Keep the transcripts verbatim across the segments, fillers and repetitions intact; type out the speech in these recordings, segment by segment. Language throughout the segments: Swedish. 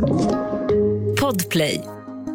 Podplay.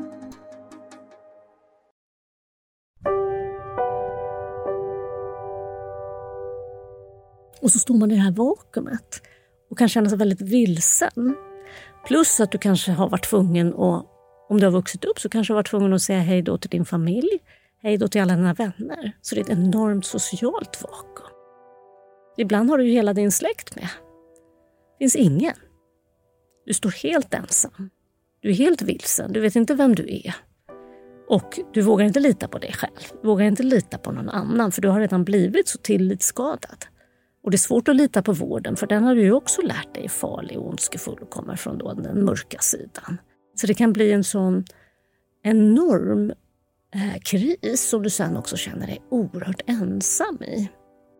Och så står man i det här vakuumet och kan känna sig väldigt vilsen. Plus att du kanske har varit tvungen att, om du har vuxit upp så kanske du har varit tvungen att säga hej då till din familj, hej då till alla dina vänner. Så det är ett enormt socialt vakuum. Ibland har du ju hela din släkt med. Det finns ingen. Du står helt ensam. Du är helt vilsen, du vet inte vem du är. Och du vågar inte lita på dig själv. Du vågar inte lita på någon annan för du har redan blivit så tillitsskadad. Och det är svårt att lita på vården för den har du ju också lärt dig är farlig och ondskefull och kommer från då den mörka sidan. Så det kan bli en sån enorm eh, kris som du sen också känner dig oerhört ensam i.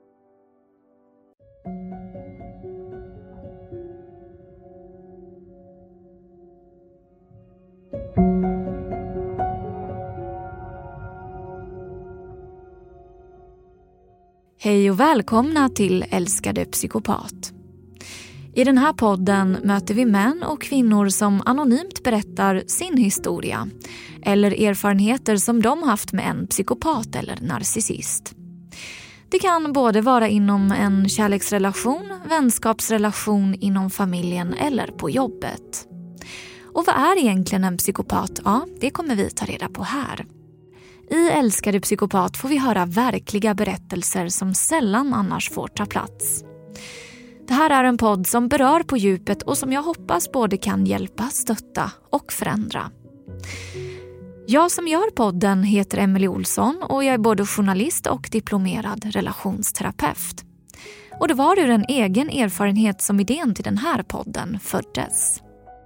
Hej och välkomna till Älskade psykopat. I den här podden möter vi män och kvinnor som anonymt berättar sin historia eller erfarenheter som de haft med en psykopat eller narcissist. Det kan både vara inom en kärleksrelation, vänskapsrelation, inom familjen eller på jobbet. Och vad är egentligen en psykopat? Ja, det kommer vi ta reda på här. I Älskade psykopat får vi höra verkliga berättelser som sällan annars får ta plats. Det här är en podd som berör på djupet och som jag hoppas både kan hjälpa, stötta och förändra. Jag som gör podden heter Emelie Olsson och jag är både journalist och diplomerad relationsterapeut. Och det var ur en egen erfarenhet som idén till den här podden föddes.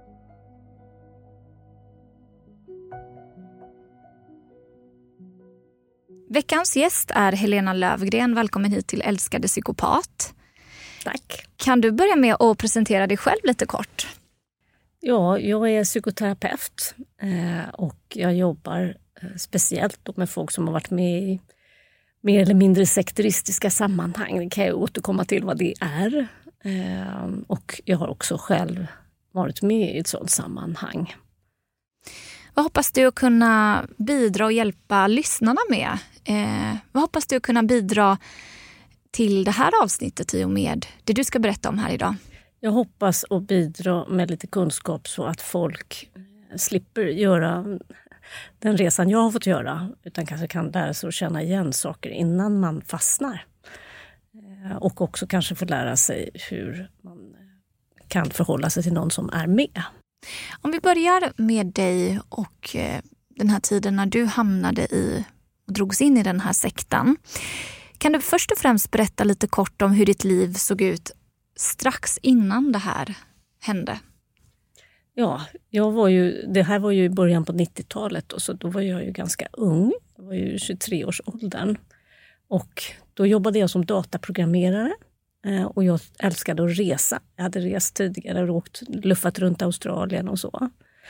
Veckans gäst är Helena Lövgren. Välkommen hit till Älskade psykopat. Tack. Kan du börja med att presentera dig själv lite kort? Ja, jag är psykoterapeut och jag jobbar speciellt med folk som har varit med i mer eller mindre sekteristiska sammanhang. Det kan jag återkomma till vad det är. Och jag har också själv varit med i ett sådant sammanhang. Vad hoppas du att kunna bidra och hjälpa lyssnarna med? Eh, vad hoppas du att kunna bidra till det här avsnittet i och med det du ska berätta om här idag? Jag hoppas att bidra med lite kunskap så att folk slipper göra den resan jag har fått göra. Utan kanske kan lära sig att känna igen saker innan man fastnar. Eh, och också kanske få lära sig hur man kan förhålla sig till någon som är med. Om vi börjar med dig och den här tiden när du hamnade i och drogs in i den här sekten. Kan du först och främst berätta lite kort om hur ditt liv såg ut strax innan det här hände? Ja, jag var ju, det här var ju i början på nittiotalet och så då var jag ju ganska ung. Jag var ju tjugotre-årsåldern. Och då jobbade jag som dataprogrammerare. Och jag älskade att resa. Jag hade rest tidigare och åkt, luffat runt Australien och så.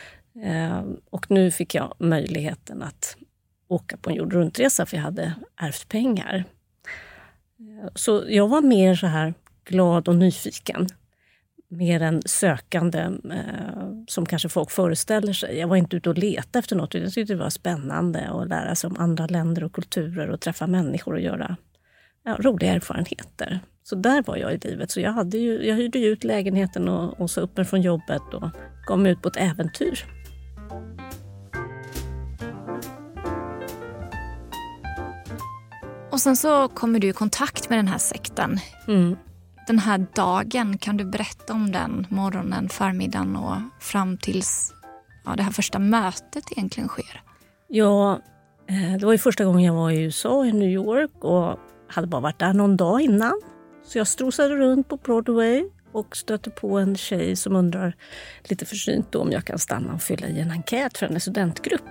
Och nu fick jag möjligheten att åka på en jordruntresa för jag hade ärvt pengar. Så jag var mer så här glad och nyfiken. Mer än sökande som kanske folk föreställer sig. Jag var inte ute och leta efter något. Jag tyckte det var spännande att lära sig om andra länder och kulturer och träffa människor och göra ja, roliga erfarenheter. Så där var jag i livet. Så jag, hade ju, jag hyrde ut lägenheten och, och så upp mig från jobbet och gav mig ut på ett äventyr. Och sen så kommer du i kontakt med den här sekten. Mm. Den här dagen, kan du berätta om den morgonen, förmiddagen och fram tills ja, det här första mötet egentligen sker? Ja, det var ju första gången jag var i U S A, i New York och hade bara varit där någon dag innan. Så jag strosade runt på Broadway och stötte på en tjej som undrar lite försynt om jag kan stanna och fylla i en enkät för en studentgrupp.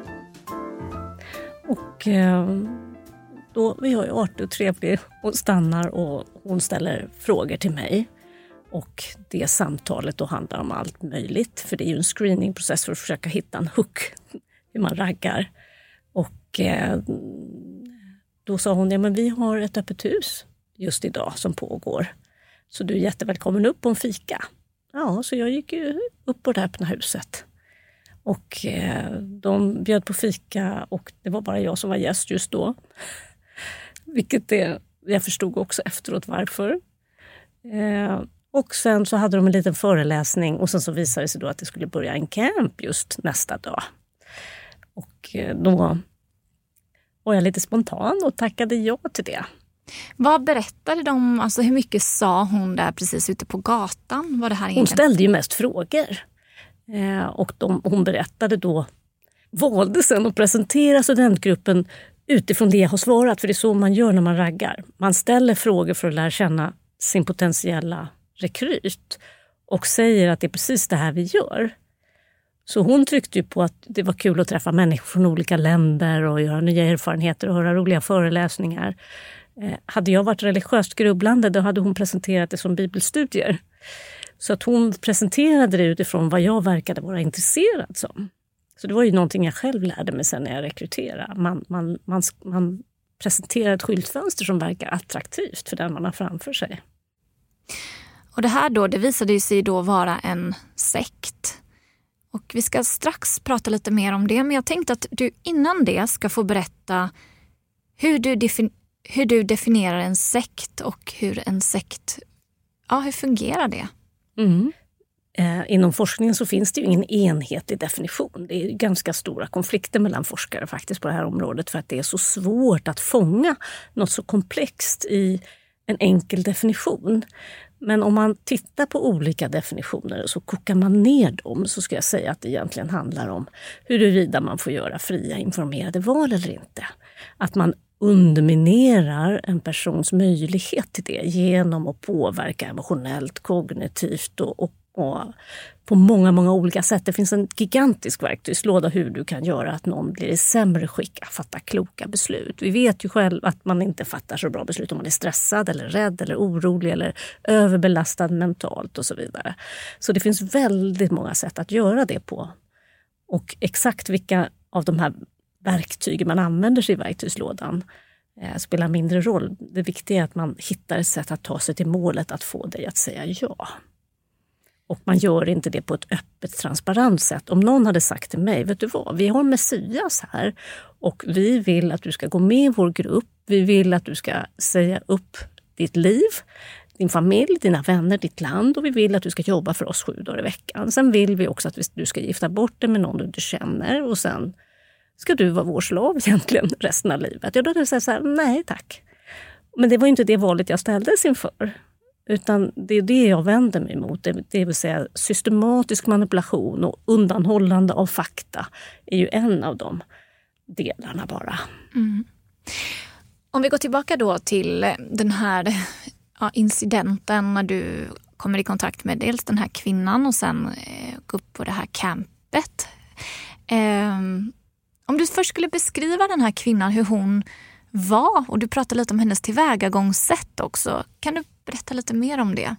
Och då är jag ju artig och trevlig och stannar och hon ställer frågor till mig. Och det samtalet då handlar om allt möjligt. För det är ju en screeningprocess för att försöka hitta en hook, hur man raggar. Och då sa hon, ja men vi har ett öppet hus just idag som pågår. Så du är jättevälkommen upp på en fika. ja, så jag gick ju upp på det öppna huset. Och eh, de bjöd på fika och det var bara jag som var gäst just då. Vilket det, jag förstod också efteråt varför. Eh, och sen så hade de en liten föreläsning och sen så visade det sig då att det skulle börja en camp just nästa dag. Och eh, då var jag lite spontan och tackade ja till det. Vad berättade de, alltså hur mycket sa hon där precis ute på gatan? Var det här hon ställde ju mest frågor. Eh, och de, hon berättade då, valde sen att presentera studentgruppen utifrån det jag har svarat. För det är så man gör när man raggar. Man ställer frågor för att lära känna sin potentiella rekryt. Och säger att det är precis det här vi gör. Så hon tryckte ju på att det var kul att träffa människor från olika länder och göra nya erfarenheter och höra roliga föreläsningar. Eh, hade jag varit religiöst grubblande då hade hon presenterat det som bibelstudier. Så att hon presenterade det utifrån vad jag verkade vara intresserad som. Så det var ju någonting jag själv lärde mig sen när jag rekryterade. Man, man, man, man presenterar ett skyltfönster som verkar attraktivt för den man har framför sig. Och det här då, det visade ju sig då vara en sekt. Och vi ska strax prata lite mer om det. Men jag tänkte att du innan det ska få berätta hur du, defin- hur du definierar en sekt och hur en sekt, ja, hur fungerar det? Mm. Eh, inom forskningen så finns det ju ingen enhetlig definition. Det är ganska stora konflikter mellan forskare faktiskt på det här området för att det är så svårt att fånga något så komplext i en enkel definition. Men om man tittar på olika definitioner så kokar man ner dem så ska jag säga att det egentligen handlar om huruvida man får göra fria informerade val eller inte. Att man underminerar en persons möjlighet till det genom att påverka emotionellt, kognitivt och, och, och på många, många olika sätt. Det finns en gigantisk verktygslåda hur du kan göra att någon blir i sämre skick att fatta kloka beslut. Vi vet ju själv att man inte fattar så bra beslut om man är stressad eller rädd eller orolig eller överbelastad mentalt och så vidare. Så det finns väldigt många sätt att göra det på. Och exakt vilka av de här verktyg man använder sig i verktygslådan eh, spelar mindre roll. Det viktiga är att man hittar ett sätt att ta sig till målet att få dig att säga ja. Och man gör inte det på ett öppet, transparent sätt. Om någon hade sagt till mig, vet du vad, vi har Messias här och vi vill att du ska gå med i vår grupp. Vi vill att du ska säga upp ditt liv, din familj, dina vänner, ditt land och vi vill att du ska jobba för oss sju dagar i veckan. Sen vill vi också att du ska gifta bort dig med någon du inte känner och sen ska du vara vår slav egentligen resten av livet? Ja, då hade jag sagt så här, nej tack. Men det var inte det valet jag ställdes inför. Utan det är det jag vänder mig emot. Det, det vill säga systematisk manipulation och undanhållande av fakta är ju en av de delarna bara. Mm. Om vi går tillbaka då till den här ja, incidenten när du kommer i kontakt med dels den här kvinnan och sen eh, gå upp på det här campet. Eh, Om du först skulle beskriva den här kvinnan, hur hon var, och du pratade lite om hennes tillvägagångssätt också. Kan du berätta lite mer om det?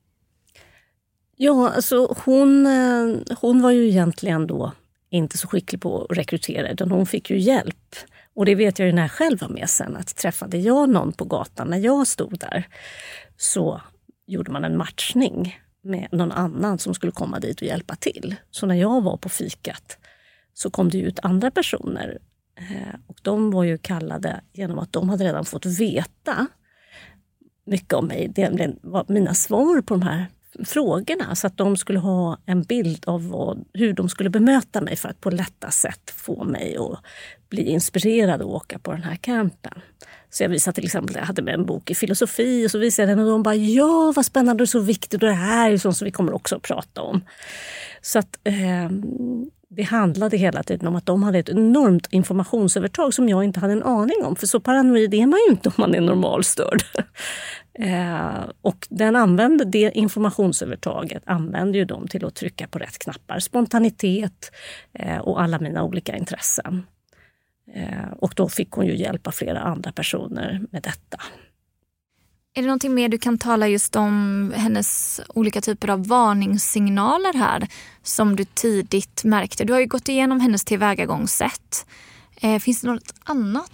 Ja, alltså hon, hon var ju egentligen då inte så skicklig på att rekrytera utan hon fick ju hjälp. Och det vet jag ju när jag själv var med sen att träffade jag någon på gatan när jag stod där så gjorde man en matchning med någon annan som skulle komma dit och hjälpa till. Så när jag var på fikat så kom det ut andra personer och de var ju kallade genom att de hade redan fått veta mycket om mig. Det var mina svar på de här frågorna så att de skulle ha en bild av vad, hur de skulle bemöta mig för att på lätta sätt få mig att bli inspirerad och åka på den här campen. Så jag visade till exempel att jag hade med en bok i filosofi och så visade jag den och de bara ja vad spännande och så viktigt och det här är ju sånt som vi kommer också att prata om. Så att eh, det handlade hela tiden om att de hade ett enormt informationsövertag som jag inte hade en aning om. För så paranoid är man ju inte om man är normalstörd. eh, och den använde, det informationsövertaget använde ju de till att trycka på rätt knappar. Spontanitet eh, och alla mina olika intressen. Eh, och då fick hon ju hjälpa flera andra personer med detta. Är det någonting mer du kan tala just om hennes olika typer av varningssignaler här som du tidigt märkte? Du har ju gått igenom hennes tillvägagångssätt. Eh, finns det något annat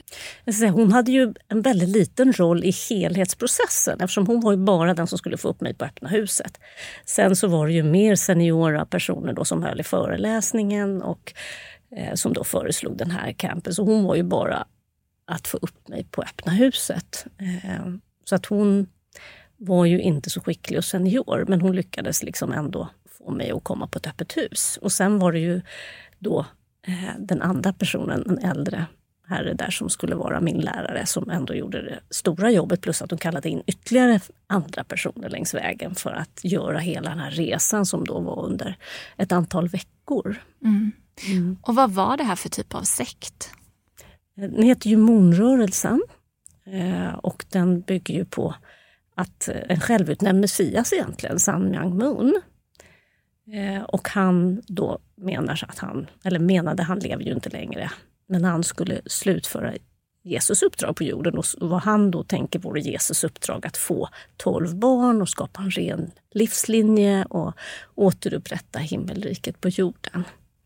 Hon hade ju en väldigt liten roll i helhetsprocessen eftersom hon var ju bara den som skulle få upp mig på öppna huset. Sen så var det ju mer seniora personer då som höll i föreläsningen och eh, som då föreslog den här campen. Så hon var ju bara att få upp mig på öppna huset. Eh, så att hon var ju inte så skicklig och senior, men hon lyckades liksom ändå få mig att komma på ett öppet hus. Och sen var det ju då eh, den andra personen, en äldre herre där som skulle vara min lärare, som ändå gjorde det stora jobbet, plus att de kallade in ytterligare andra personer längs vägen för att göra hela den här resan som då var under ett antal veckor. Mm. Mm. Och vad var det här för typ av sekt? Den heter ju Moonrörelsen eh, och den bygger ju på att en självutnämnd messias egentligen, Sun Myung Moon. Eh, och han då menar att han, eller menade, han lever ju inte längre, men han skulle slutföra Jesus uppdrag på jorden. Och vad han då tänker vore Jesus uppdrag att få tolv barn och skapa en ren livslinje och återupprätta himmelriket på jorden.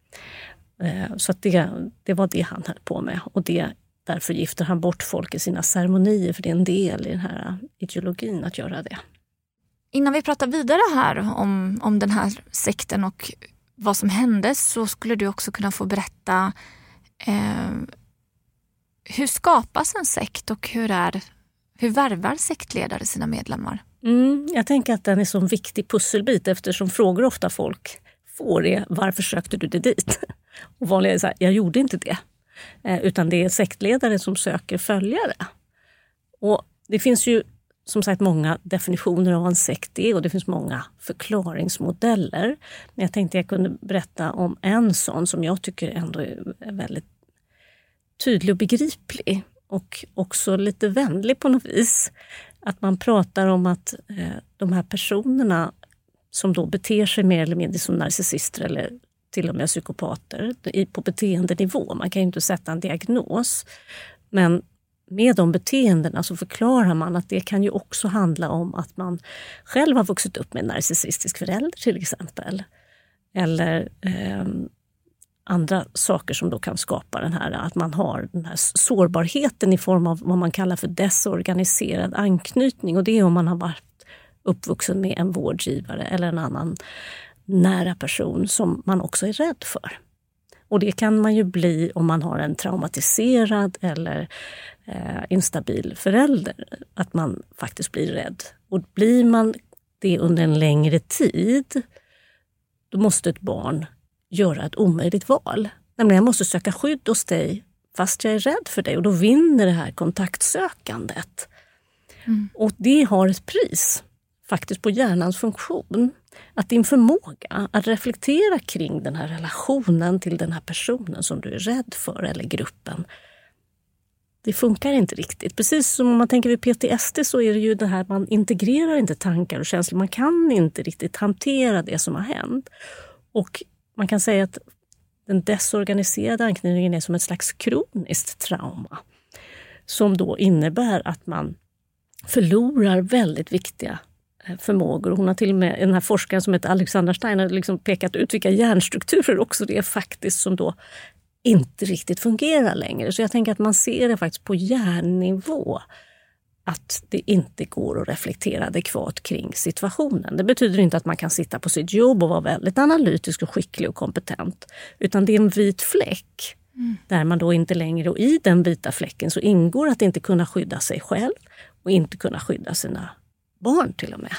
Eh, så att det, det var det han höll på med, och det, därför gifter han bort folk i sina ceremonier, för det är en del i den här ideologin att göra det. Innan vi pratar vidare här om, om den här sekten och vad som hände, så skulle du också kunna få berätta eh, hur skapas en sekt och hur, är, hur värvar sektledare sina medlemmar? Mm, jag tänker att den är så en viktig pusselbit, eftersom frågor ofta folk får är: varför sökte du dig dit? Och vanligen är det så här: jag gjorde inte det. Eh, utan det är sektledare som söker följare. Och det finns ju som sagt många definitioner av vad en sekt är, och det finns många förklaringsmodeller. Men jag tänkte jag kunde berätta om en sån som jag tycker ändå är väldigt tydlig och begriplig. Och också lite vänlig på något vis. Att man pratar om att eh, de här personerna som då beter sig mer eller mindre som narcissister eller till och med psykopater på beteendenivå. Man kan ju inte sätta en diagnos. Men med de beteendena så förklarar man att det kan ju också handla om att man själv har vuxit upp med en narcissistisk förälder till exempel. Eller eh, andra saker som då kan skapa den här, att man har den här sårbarheten i form av vad man kallar för desorganiserad anknytning. Och det är om man har varit uppvuxen med en vårdgivare eller en annan nära person som man också är rädd för. Och det kan man ju bli om man har en traumatiserad eller eh, instabil förälder. Att man faktiskt blir rädd. Och blir man det under en längre tid, då måste ett barn göra ett omöjligt val. Nämligen jag måste söka skydd hos dig fast jag är rädd för dig. Och då vinner det här kontaktsökandet. Mm. Och det har ett pris faktiskt på hjärnans funktion. Att din förmåga att reflektera kring den här relationen till den här personen som du är rädd för eller gruppen, det funkar inte riktigt. Precis som om man tänker vid P T S D så är det ju det här, man integrerar inte tankar och känslor. Man kan inte riktigt hantera det som har hänt. Och man kan säga att den desorganiserade anknytningen är som ett slags kroniskt trauma. Som då innebär att man förlorar väldigt viktiga förmågor. Hon har till och med, den här forskaren som heter Alexandra Stein, har liksom pekat ut vilka hjärnstrukturer också det är faktiskt som då inte riktigt fungerar längre. Så jag tänker att man ser det faktiskt på hjärnnivå att det inte går att reflektera adekvat kring situationen. Det betyder inte att man kan sitta på sitt jobb och vara väldigt analytisk och skicklig och kompetent, utan det är en vit fläck mm. där man då inte längre, och i den vita fläcken så ingår att inte kunna skydda sig själv och inte kunna skydda sina barn till och med.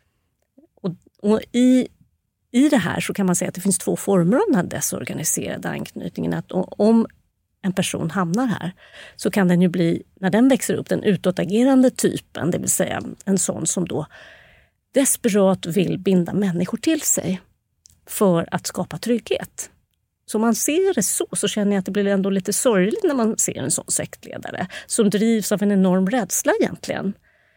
Och, och i, i det här så kan man säga att det finns två former av den här desorganiserade anknytningen. Att om en person hamnar här så kan den ju bli, när den växer upp, den utåtagerande typen, det vill säga en sån som då desperat vill binda människor till sig för att skapa trygghet. Så om man ser det så, så känner jag att det blir ändå lite sorgligt när man ser en sån sektledare som drivs av en enorm rädsla egentligen.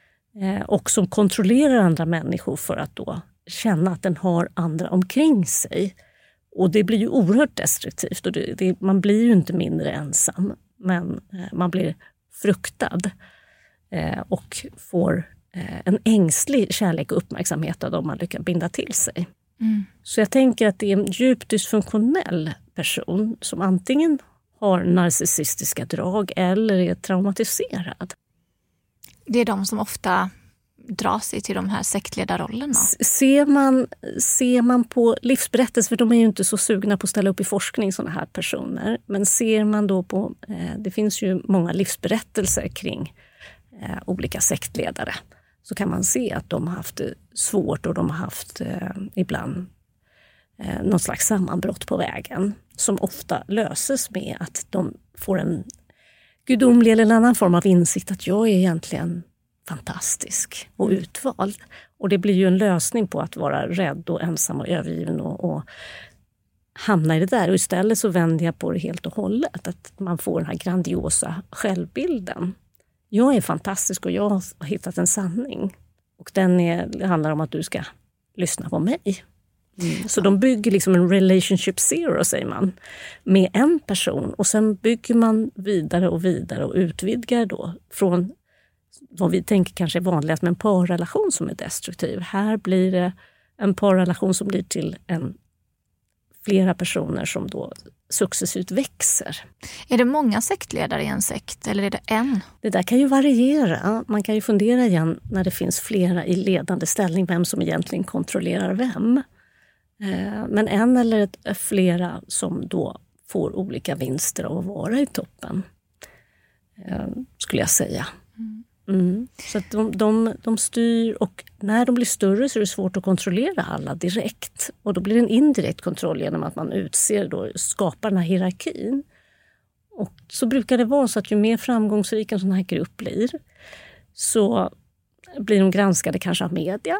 Och som kontrollerar andra människor för att då känna att den har andra omkring sig. Och det blir ju oerhört destruktivt och det, det, man blir ju inte mindre ensam, men man blir fruktad eh, och får eh, en ängslig kärlek och uppmärksamhet av dem man lyckas binda till sig. Mm. Så jag tänker att det är en djupt dysfunktionell person som antingen har narcissistiska drag eller är traumatiserad. Det är de som ofta drar sig till de här sektledarrollerna. Ser man, ser man på livsberättelser, för de är ju inte så sugna på att ställa upp i forskning, sådana här personer. Men ser man då på, eh, det finns ju många livsberättelser kring eh, olika sektledare. Så kan man se att de har haft det svårt och de har haft eh, ibland eh, någon slags sammanbrott på vägen. Som ofta löses med att de får en gudomlig eller en annan form av insikt att jag är egentligen fantastisk och utvald. Och det blir ju en lösning på att vara rädd och ensam och övergiven och, och hamna i det där. Och istället så vänder jag på det helt och hållet. Att man får den här grandiosa självbilden. Jag är fantastisk och jag har hittat en sanning. Och den är, det handlar om att du ska lyssna på mig. Mm. Så de bygger liksom en relationship zero, säger man, med en person. Och sen bygger man vidare och vidare och utvidgar då från vad vi tänker kanske är vanligast med en parrelation som är destruktiv. Här blir det en parrelation som blir till en, flera personer som då successivt växer. Är det många sektledare i en sekt eller är det en? Det där kan ju variera. Man kan ju fundera igen när det finns flera i ledande ställning vem som egentligen kontrollerar vem. Men en eller ett, flera som då får olika vinster av att vara i toppen, skulle jag säga. Mm. Så att de, de, de styr, och när de blir större så är det svårt att kontrollera alla direkt. Och då blir det en indirekt kontroll genom att man utser då, skapar den här hierarkin. Och så brukar det vara så att ju mer framgångsrik en sån här grupp blir, så blir de granskade kanske av media.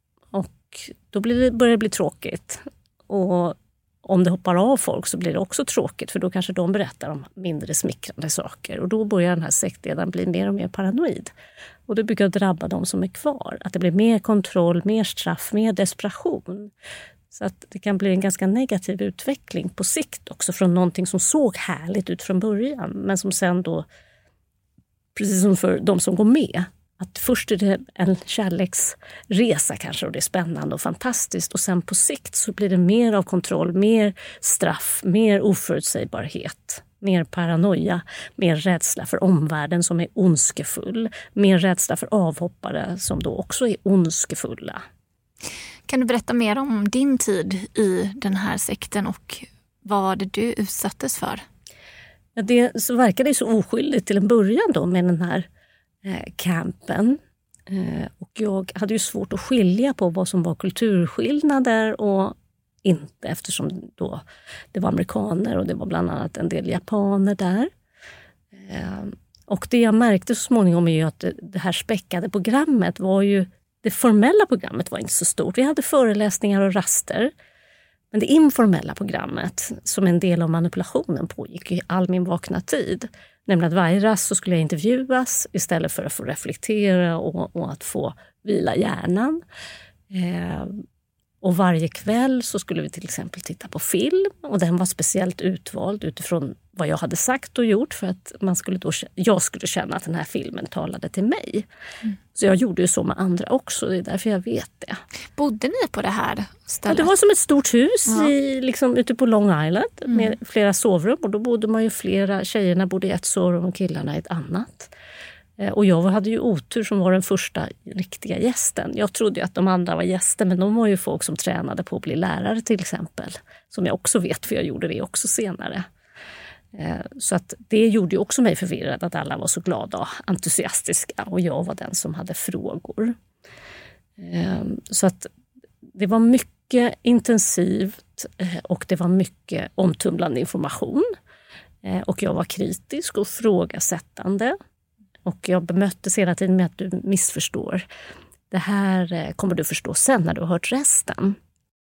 Och då blir det, börjar det bli tråkigt. Och om det hoppar av folk så blir det också tråkigt, för då kanske de berättar om mindre smickrande saker. Och då börjar den här sektledaren bli mer och mer paranoid. Och det brukar drabba de som är kvar. Att det blir mer kontroll, mer straff, mer desperation. Så att det kan bli en ganska negativ utveckling på sikt också, från någonting som såg härligt ut från början. Men som sen då, precis som för de som går med, att först är det en kärleksresa kanske och det är spännande och fantastiskt. Och sen på sikt så blir det mer av kontroll, mer straff, mer oförutsägbarhet. Mer paranoia, mer rädsla för omvärlden som är ondskefull. Mer rädsla för avhoppare som då också är ondskefulla. Kan du berätta mer om din tid i den här sekten och vad det du utsattes för? Ja, det så verkade det så oskyldigt till en början då med den här campen. Och jag hade ju svårt att skilja på vad som var kulturskillnader och inte, eftersom då det var amerikaner och det var bland annat en del japaner där. Och det jag märkte så småningom är ju att det här späckade programmet var ju, det formella programmet var inte så stort. Vi hade föreläsningar och raster. Men det informella programmet, som en del av manipulationen, pågick i all min vakna tid. Nämligen att varje rast så skulle jag intervjuas istället för att få reflektera och, och att få vila hjärnan. Eh, och varje kväll så skulle vi till exempel titta på film. Och den var speciellt utvald utifrån vad jag hade sagt och gjort. För att man skulle då, jag skulle känna att den här filmen talade till mig. Mm. Så jag gjorde ju så med andra också. Det är därför jag vet det. Bodde ni på det här stället? Ja, det var som ett stort hus ja. i, liksom, ute på Long Island. Mm. Med flera sovrum. Och då bodde man ju flera. Tjejerna bodde i ett sovrum och killarna i ett annat. Och jag hade ju otur som var den första riktiga gästen. Jag trodde ju att de andra var gäster, men de var ju folk som tränade på att bli lärare till exempel. Som jag också vet, för jag gjorde det också senare. Så att det gjorde ju också mig förvirrad att alla var så glada och entusiastiska. Och jag var den som hade frågor. Så att det var mycket intensivt och det var mycket omtumlande information. Och jag var kritisk och frågasättande. Och jag bemöttes hela tiden med att du missförstår. Det här kommer du förstå sen när du har hört resten.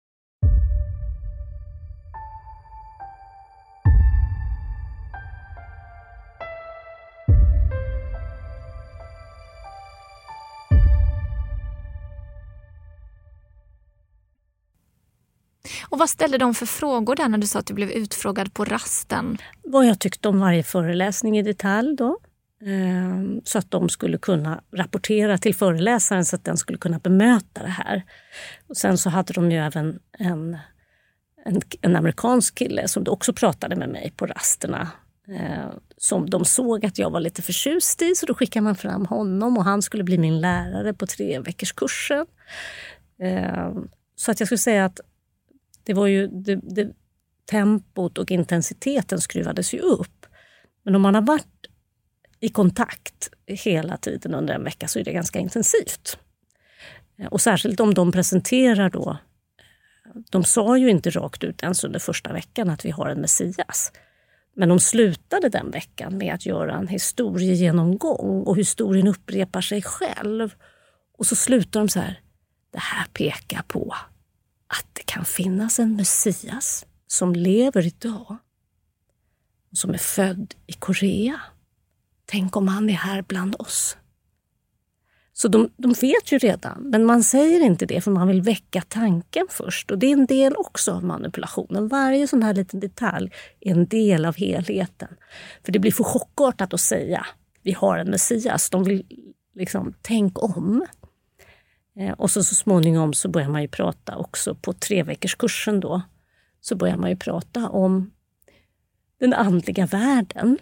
Och vad ställde de för frågor där när du sa att du blev utfrågad på rasten? Vad jag tyckte om varje föreläsning i detalj då. Så att de skulle kunna rapportera till föreläsaren så att den skulle kunna bemöta det här. Och sen så hade de ju även en, en, en amerikansk kille som också pratade med mig på rasterna. eh, som de såg att jag var lite förtjust i, så då skickade man fram honom och han skulle bli min lärare på tre veckors kursen. Eh, så att jag skulle säga att det var ju det, det, tempot och intensiteten skruvades ju upp. Men om man har varit i kontakt hela tiden under en vecka så är det ganska intensivt. Och särskilt om de presenterar då, de sa ju inte rakt ut ens under första veckan att vi har en Messias. Men de slutade den veckan med att göra en historiegenomgång och historien upprepar sig själv. Och så slutar de så här, det här pekar på att det kan finnas en Messias som lever idag och som är född i Korea. Tänk om han är här bland oss. Så de, de vet ju redan, men man säger inte det för man vill väcka tanken först. Och det är en del också av manipulationen. Varje sån här liten detalj är en del av helheten. För det blir för chockartat att säga, vi har en Messias. De vill liksom, tänk om. Eh, och så, så småningom så börjar man ju prata också på tre veckors kursen då. Så börjar man ju prata om den andliga världen.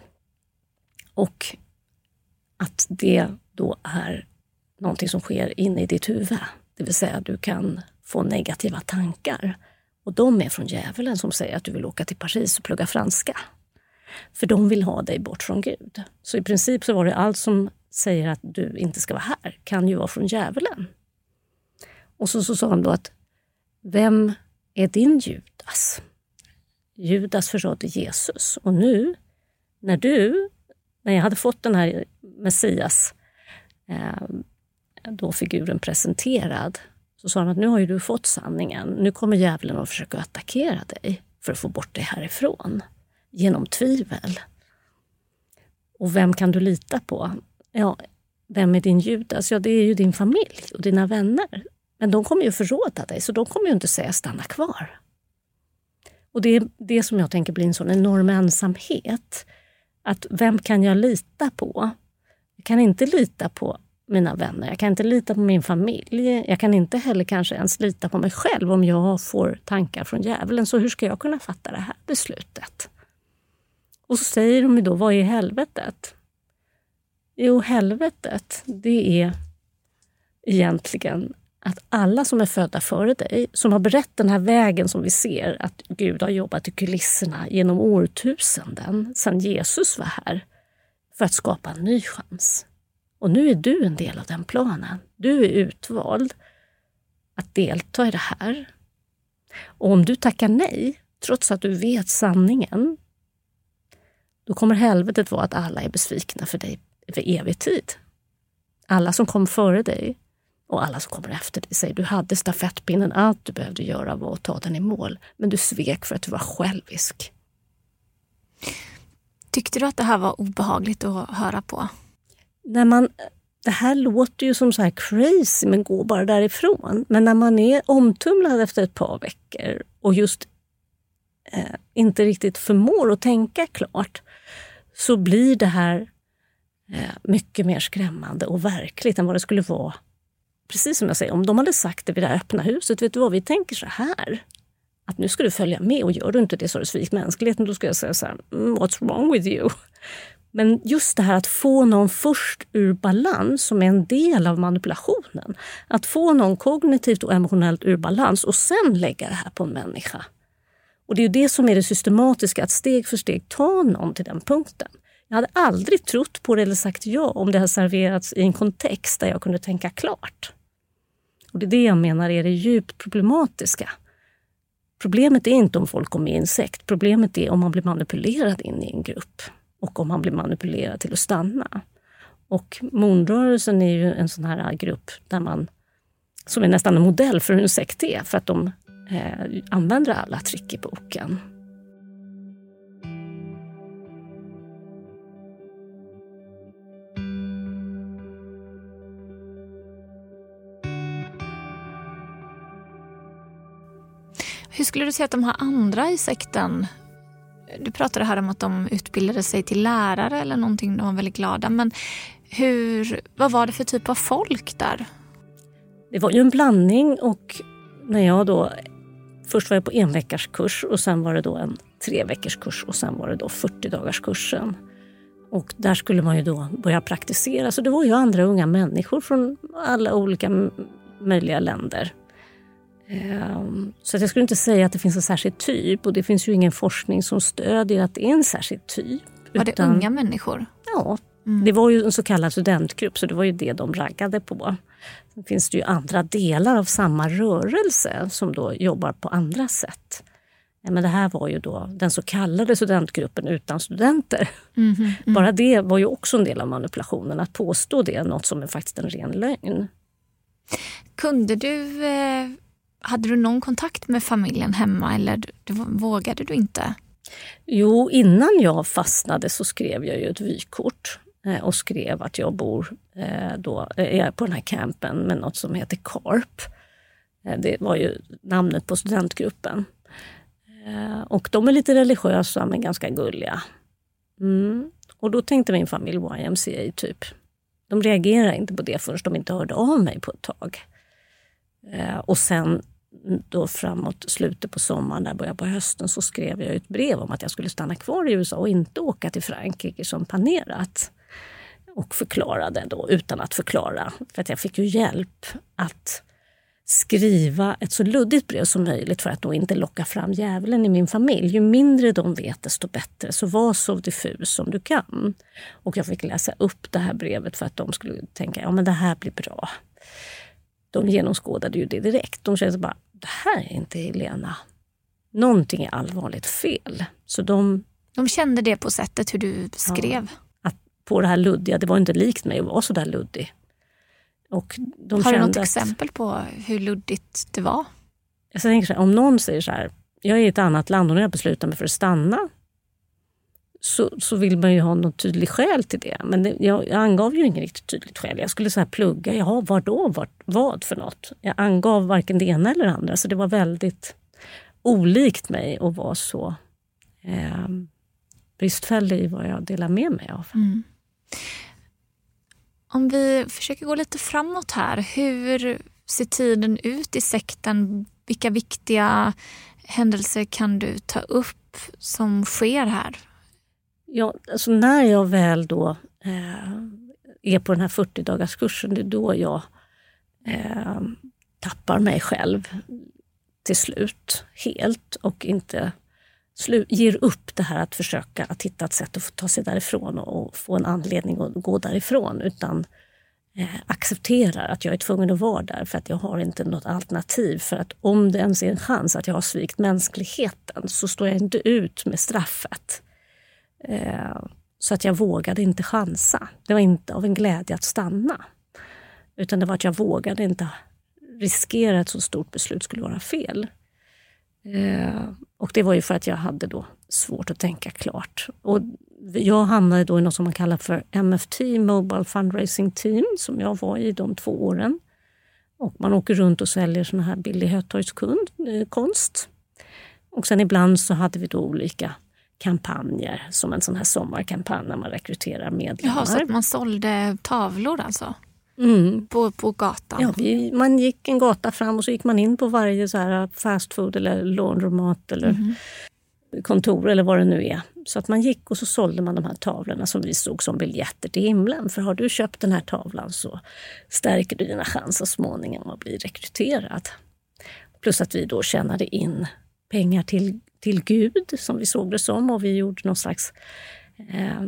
Och att det då är någonting som sker inne i ditt huvud. Det vill säga att du kan få negativa tankar. Och de är från djävulen som säger att du vill åka till Paris och plugga franska. För de vill ha dig bort från Gud. Så i princip så var det allt som säger att du inte ska vara här kan ju vara från djävulen. Och så, så sa de då att vem är din Judas? Judas förrådde Jesus. Och nu när du, när jag hade fått den här Messias eh, då figuren presenterad, så sa de att nu har ju du fått sanningen. Nu kommer djävulen att försöka attackera dig för att få bort dig härifrån. Genom tvivel. Och vem kan du lita på? Ja, vem är din Judas? Ja, det är ju din familj och dina vänner. Men de kommer ju förråda dig, så de kommer ju inte säga stanna kvar. Och det är det som jag tänker blir en sån enorm ensamhet. Att vem kan jag lita på? Jag kan inte lita på mina vänner. Jag kan inte lita på min familj. Jag kan inte heller kanske ens lita på mig själv om jag får tankar från djävulen. Så hur ska jag kunna fatta det här beslutet? Och så säger de då, vad är helvetet? Jo, helvetet, det är egentligen att alla som är födda före dig, som har berättat den här vägen som vi ser att Gud har jobbat i kulisserna genom årtusenden sedan Jesus var här för att skapa en ny chans. Och nu är du en del av den planen. Du är utvald att delta i det här. Och om du tackar nej, trots att du vet sanningen, då kommer helvetet vara att alla är besvikna för dig för evig tid. Alla som kom före dig och alla som kommer efter dig säger du hade stafettpinnen, allt du behövde göra var att ta den i mål. Men du svek för att du var självisk. Tyckte du att det här var obehagligt att höra på? När man, det här låter ju som så här crazy, men gå bara därifrån. Men när man är omtumlad efter ett par veckor och just eh, inte riktigt förmår att tänka klart, så blir det här eh, mycket mer skrämmande och verkligt än vad det skulle vara. Precis som jag säger, om de hade sagt det vid det här öppna huset, vet du vad, vi tänker så här. Att nu ska du följa med och gör du inte det så är det svik mänskligheten, då ska jag säga så här, mm, what's wrong with you? Men just det här att få någon först ur balans som är en del av manipulationen. Att få någon kognitivt och emotionellt ur balans och sen lägga det här på en människa. Och det är ju det som är det systematiska, att steg för steg ta någon till den punkten. Jag hade aldrig trott på det eller sagt ja om det har serverats i en kontext där jag kunde tänka klart. Och det är det jag menar är det djupt problematiska. Problemet är inte om folk kommer i en sekt. Problemet är om man blir manipulerad in i en grupp. Och om man blir manipulerad till att stanna. Och Moonrörelsen är ju en sån här grupp där man, som är nästan en modell för hur en sekt är. För att de eh, använder alla trick i boken. Hur skulle du säga att de här andra i sekten, du pratade här om att de utbildade sig till lärare eller någonting, de var väldigt glada, men hur, vad var det för typ av folk där? Det var ju en blandning, och när jag då först var jag på en veckors kurs och sen var det då en tre veckors kurs och sen var det då fyrtio dagars kursen. Och där skulle man ju då börja praktisera. Så det var ju andra unga människor från alla olika m- möjliga länder. Um, så att jag skulle inte säga att det finns en särskild typ. Och det finns ju ingen forskning som stödjer att det är en särskild typ. Var det utan, unga människor? Ja, mm. det var ju en så kallad studentgrupp. Så det var ju det de raggade på. Sen finns det ju andra delar av samma rörelse som då jobbar på andra sätt. Men det här var ju då den så kallade studentgruppen utan studenter. Mm, mm. Bara det var ju också en del av manipulationen. Att påstå det är något som är faktiskt en ren lögn. Kunde du, eh, hade du någon kontakt med familjen hemma eller du, vågade du inte? Jo, innan jag fastnade så skrev jag ju ett vykort. Eh, och skrev att jag bor eh, då, eh, på den här campen med något som heter CARP. Eh, det var ju namnet på studentgruppen. Och de är lite religiösa men ganska gulliga. Mm. Och då tänkte min familj Y M C A typ. De reagerar inte på det förrän de inte hörde av mig på ett tag. Eh, och sen då framåt slutet på sommaren, där början på hösten, så skrev jag ett brev om att jag skulle stanna kvar i U S A och inte åka till Frankrike som planerat. Och förklarade då utan att förklara. För att jag fick ju hjälp att skriva ett så luddigt brev som möjligt för att då inte locka fram djävulen i min familj. Ju mindre de vet desto bättre, så var så diffus som du kan. Och jag fick läsa upp det här brevet för att de skulle tänka, ja men det här blir bra. De genomskådade ju det direkt. De kände bara, det här är inte Helena. Någonting är allvarligt fel. Så de... De kände det på sättet hur du skrev. Ja, att på det här luddiga, det var inte likt mig att vara så där luddig. Och de har du något att, exempel på hur luddigt det var? Jag tänker så här, om någon säger så här, jag är i ett annat land och nu har jag beslutat mig för att stanna, så, så vill man ju ha något tydligt skäl till det. Men det, jag, jag angav ju inget riktigt tydligt skäl. Jag skulle så här plugga, jaha, vad då? Vad, vad för något? Jag angav varken det ena eller det andra, så det var väldigt olikt mig att vara så eh, bristfällig i vad jag delar med mig av. Mm. Om vi försöker gå lite framåt här, hur ser tiden ut i sekten? Vilka viktiga händelser kan du ta upp som sker här? Ja, alltså när jag väl då eh, är på den här fyrtio dagars kursen, det är då jag eh, tappar mig själv till slut helt och inte slu- ger upp det här att försöka att hitta ett sätt att få ta sig därifrån och, och få en anledning att gå därifrån, utan eh, accepterar att jag är tvungen att vara där för att jag har inte något alternativ. För att om det ens är en chans att jag har svikt mänskligheten, så står jag inte ut med straffet. Eh, så att jag vågade inte chansa. Det var inte av en glädje att stanna, utan det var att jag vågade inte riskera att så stort beslut skulle vara fel. Eh, och det var ju för att jag hade då svårt att tänka klart. Och jag hamnade då i något som man kallar för M F T, Mobile Fundraising Team, som jag var i de två åren. Och man åker runt och säljer såna här billig hötorgskonst. Och sen ibland så hade vi då olika kampanjer, som en sån här sommarkampanj när man rekryterar medlemmar. Jaha, så att man sålde tavlor alltså? Mm. På, på gatan? Ja, vi, man gick en gata fram och så gick man in på varje så här fast food eller laundromat eller mm. kontor eller vad det nu är. Så att man gick och så sålde man de här tavlorna som vi såg som biljetter till himlen. För har du köpt den här tavlan så stärker du dina chanser småningom att bli rekryterad. Plus att vi då tjänade in pengar till, till Gud, som vi såg det som. Och vi gjorde någon slags eh,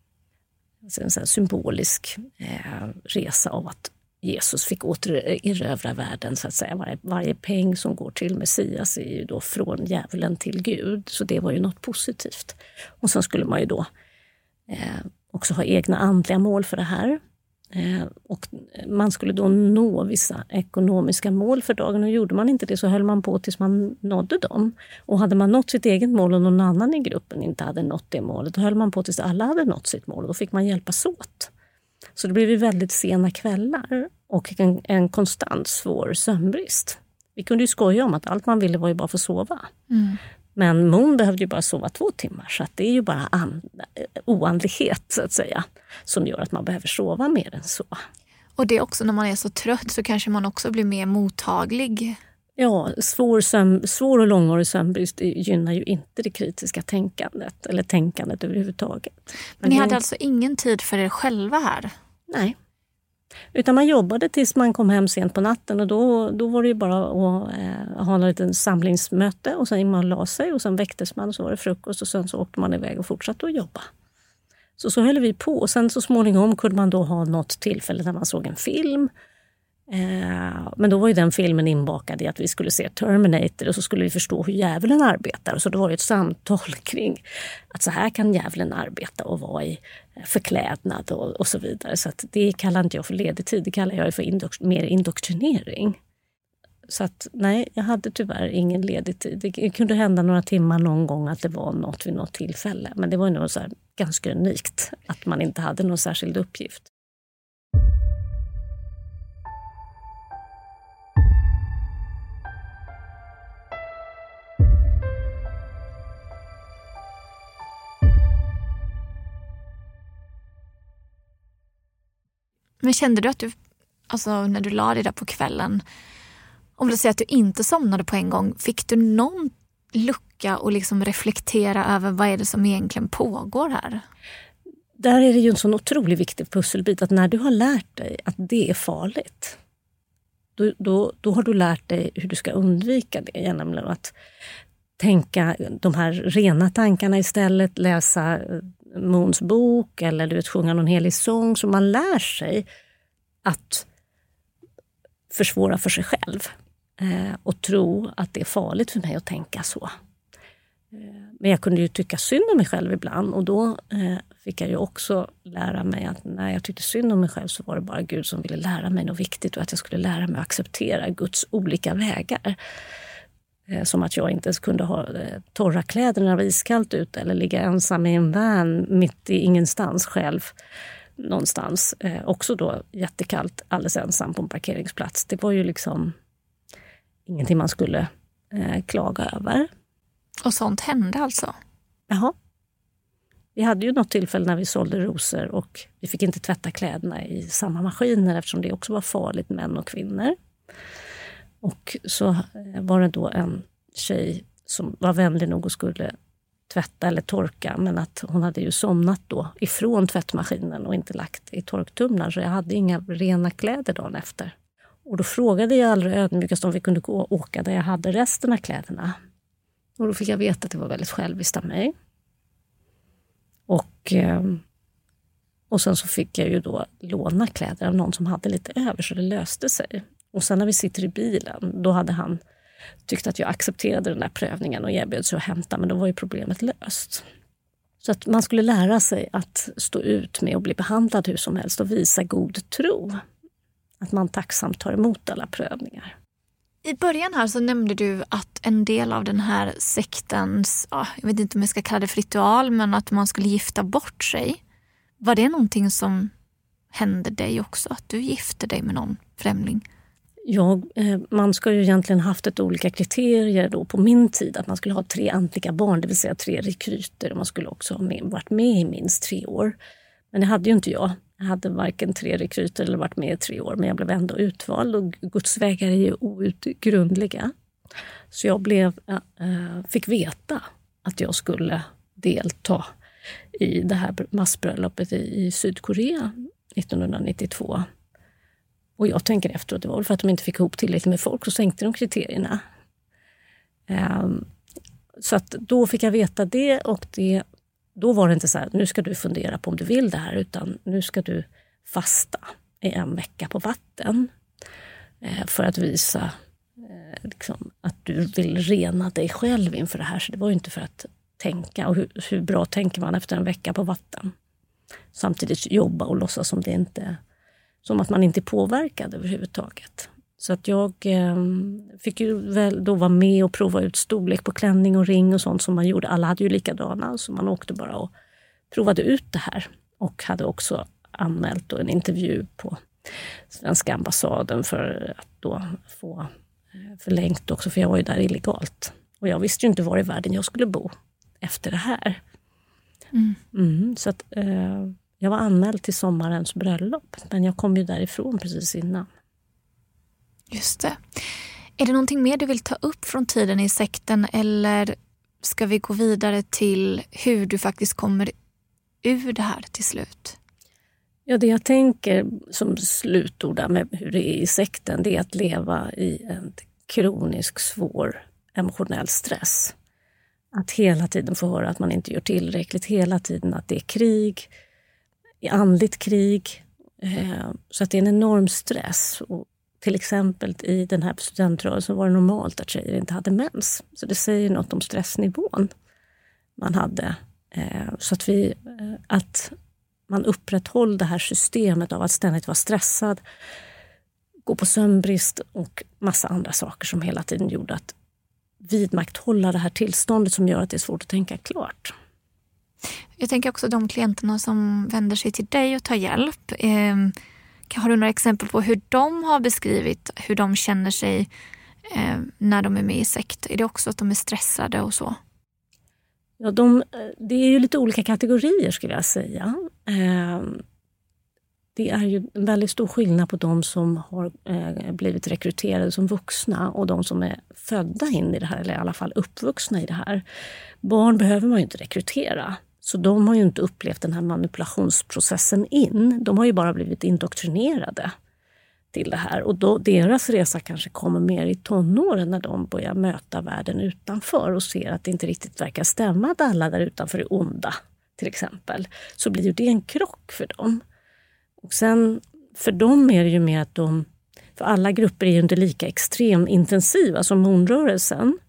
en sån symbolisk eh, resa av att Jesus fick återerövra världen, så att säga. Varje, varje peng som går till Messias är ju då från djävulen till Gud. Så det var ju något positivt. Och sen skulle man ju då eh, också ha egna andliga mål för det här. Eh, och man skulle då nå vissa ekonomiska mål för dagen, och gjorde man inte det så höll man på tills man nådde dem. Och hade man nått sitt eget mål och någon annan i gruppen inte hade nått det målet, då höll man på tills alla hade nått sitt mål, och då fick man hjälpas åt. Så det blev ju väldigt sena kvällar och en, en konstant svår sömnbrist. Vi kunde ju skoja om att allt man ville var ju bara för sova. Mm. Men Moon behövde ju bara sova två timmar, så att det är ju bara an, oandlighet så att säga, som gör att man behöver sova mer än så. Och det är också, när man är så trött så kanske man också blir mer mottaglig. Ja, svår, sömn, svår och långvarig sömnbrist gynnar ju inte det kritiska tänkandet eller tänkandet överhuvudtaget. Men, Men ni det... hade alltså ingen tid för er själva här? Nej. Utan man jobbade tills man kom hem sent på natten och då, då var det ju bara att eh, ha en liten samlingsmöte och sen man la sig och sen väcktes man och så var det frukost och sen så åkte man iväg och fortsatte att jobba. Så så höll vi på och sen så småningom kunde man då ha något tillfälle när man såg en film. Eh, men då var ju den filmen inbakad i att vi skulle se Terminator och så skulle vi förstå hur djävulen arbetar. Och så då var det ett samtal kring att så här kan djävulen arbeta och vara i förklädnad och, och så vidare. Så att det kallar inte jag för ledig tid, det kallar jag för indokt- mer indoktrinering. Så att nej, jag hade tyvärr ingen ledig tid. Det kunde hända några timmar någon gång att det var något vid något tillfälle. Men det var nog så här ganska unikt att man inte hade någon särskild uppgift. Men kände du att du, alltså när du la dig där på kvällen, om du säger att du inte somnade på en gång, fick du någon lucka och liksom reflektera över vad är det som egentligen pågår här? Där är det ju en sån otroligt viktig pusselbit att när du har lärt dig att det är farligt, då, då, då har du lärt dig hur du ska undvika det genom att tänka de här rena tankarna istället, läsa Moons bok eller du vet, sjunga någon helig sång, så man lär sig att försvåra för sig själv eh, och tro att det är farligt för mig att tänka så. Eh, men jag kunde ju tycka synd om mig själv ibland och då eh, fick jag ju också lära mig att när jag tyckte synd om mig själv så var det bara Gud som ville lära mig något viktigt och att jag skulle lära mig att acceptera Guds olika vägar. Som att jag inte ens kunde ha torra kläder när det var iskallt ute eller ligga ensam i en van mitt i ingenstans själv någonstans. Eh, också då jättekallt, alldeles ensam på en parkeringsplats. Det var ju liksom ingenting man skulle eh, klaga över. Och sånt hände alltså? Jaha. Vi hade ju något tillfälle när vi sålde rosor och vi fick inte tvätta kläderna i samma maskiner eftersom det också var farligt, män och kvinnor. Och så var det då en tjej som var vänlig nog och skulle tvätta eller torka, men att hon hade ju somnat då ifrån tvättmaskinen och inte lagt i torktumlaren, så jag hade inga rena kläder dagen efter. Och då frågade jag allra ödmjukast om vi kunde gå och åka där jag hade resten av kläderna. Och då fick jag veta att det var väldigt själviskt av mig. Och, och sen så fick jag ju då låna kläder av någon som hade lite över, så det löste sig. Och sen när vi sitter i bilen, då hade han tyckt att jag accepterade den där prövningen och erbjöd sig att hämta, men då var ju problemet löst. Så att man skulle lära sig att stå ut med att bli behandlad hur som helst och visa god tro. Att man tacksamt tar emot alla prövningar. I början här så nämnde du att en del av den här sektens, ja, jag vet inte om jag ska kalla det för ritual, men att man skulle gifta bort sig. Var det någonting som hände dig också? Att du gifte dig med någon främling? Ja, man ska ju egentligen haft ett olika kriterier då på min tid. Att man skulle ha tre andliga barn, det vill säga tre rekryter. Och man skulle också ha med, varit med i minst tre år. Men det hade ju inte jag. Jag hade varken tre rekryter eller varit med i tre år. Men jag blev ändå utvald och Guds vägar är ju outgrundliga. Så jag blev, äh, fick veta att jag skulle delta i det här massbröllopet i, i Sydkorea nittonhundranittiotvå. Och jag tänker efteråt, det var för att de inte fick ihop tillräckligt med folk, så sänkte de kriterierna. Um, så att då fick jag veta det och det, då var det inte så här, nu ska du fundera på om du vill det här, utan nu ska du fasta i en vecka på vatten. Eh, för att visa eh, liksom, att du vill rena dig själv inför det här. Så det var ju inte för att tänka, och hur, hur bra tänker man efter en vecka på vatten. Samtidigt jobba och låtsas som det inte som att man inte är påverkad överhuvudtaget. Så att jag eh, fick ju väl då vara med och prova ut storlek på klänning och ring och sånt som man gjorde. Alla hade ju likadana, så man åkte bara och provade ut det här. Och hade också anmält då en intervju på svenska ambassaden för att då få förlängt också, för jag var ju där illegalt. Och jag visste ju inte var i världen jag skulle bo efter det här. Mm. Mm, så att... Eh, Jag var anmäld till sommarens bröllop, men jag kom ju därifrån precis innan. Just det. Är det någonting mer du vill ta upp från tiden i sekten, eller ska vi gå vidare till hur du faktiskt kommer ur det här till slut? Ja, det jag tänker som slutord med hur det är i sekten, det är att leva i en kronisk svår emotionell stress. Att hela tiden få höra att man inte gör tillräckligt, hela tiden att det är krig, andligt krig. Så att det är en enorm stress. Och till exempel i den här studentrörelsen var det normalt att tjejer inte hade mens. Så det säger något om stressnivån man hade. Så att, vi, att man upprätthåller det här systemet av att ständigt vara stressad, gå på sömnbrist och massa andra saker som hela tiden gjorde att vidmakthålla det här tillståndet som gör att det är svårt att tänka klart. Jag tänker också de klienterna som vänder sig till dig och tar hjälp. Eh, har du några exempel på hur de har beskrivit hur de känner sig eh, när de är med i sekt? Är det också att de är stressade och så? Ja, de, det är ju lite olika kategorier skulle jag säga. Eh, det är ju en väldigt stor skillnad på de som har eh, blivit rekryterade som vuxna och de som är födda in i det här, eller i alla fall uppvuxna i det här. Barn behöver man ju inte rekrytera. Så de har ju inte upplevt den här manipulationsprocessen in. De har ju bara blivit indoktrinerade till det här. Och då, deras resa kanske kommer mer i tonåren när de börjar möta världen utanför och ser att det inte riktigt verkar stämma att alla där utanför är onda, till exempel. Så blir ju det en krock för dem. Och sen för dem är det ju mer att de, för alla grupper är ju inte lika extremt intensiva som hornrörelsen.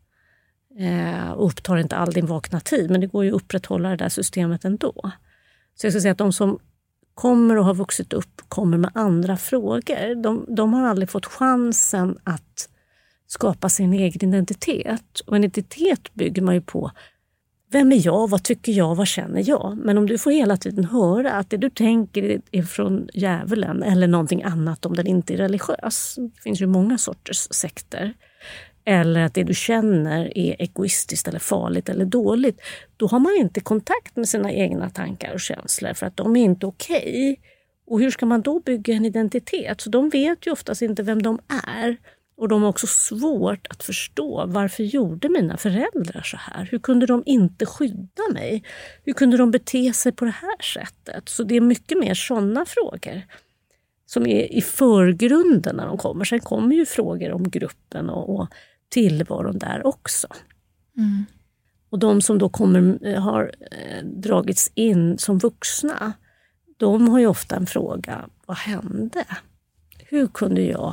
Eh, och upptar inte all din vakna tid, men det går ju att upprätthålla det där systemet ändå. Så jag ska säga att de som kommer och har vuxit upp kommer med andra frågor. De, de har aldrig fått chansen att skapa sin egen identitet. Och en identitet bygger man ju på vem är jag, vad tycker jag, vad känner jag? Men om du får hela tiden höra att det du tänker är från djävulen eller någonting annat om den inte är religiös. Det finns ju många sorters sekter. Eller att det du känner är egoistiskt eller farligt eller dåligt. Då har man inte kontakt med sina egna tankar och känslor för att de är inte okej. Och hur ska man då bygga en identitet? Så de vet ju oftast inte vem de är. Och de har också svårt att förstå varför gjorde mina föräldrar så här? Hur kunde de inte skydda mig? Hur kunde de bete sig på det här sättet? Så det är mycket mer sådana frågor som är i förgrunden när de kommer. Sen kommer ju frågor om gruppen och, och tillvaron där också. Mm. Och de som då kommer, har eh, dragits in som vuxna, de har ju ofta en fråga, vad hände? Hur kunde jag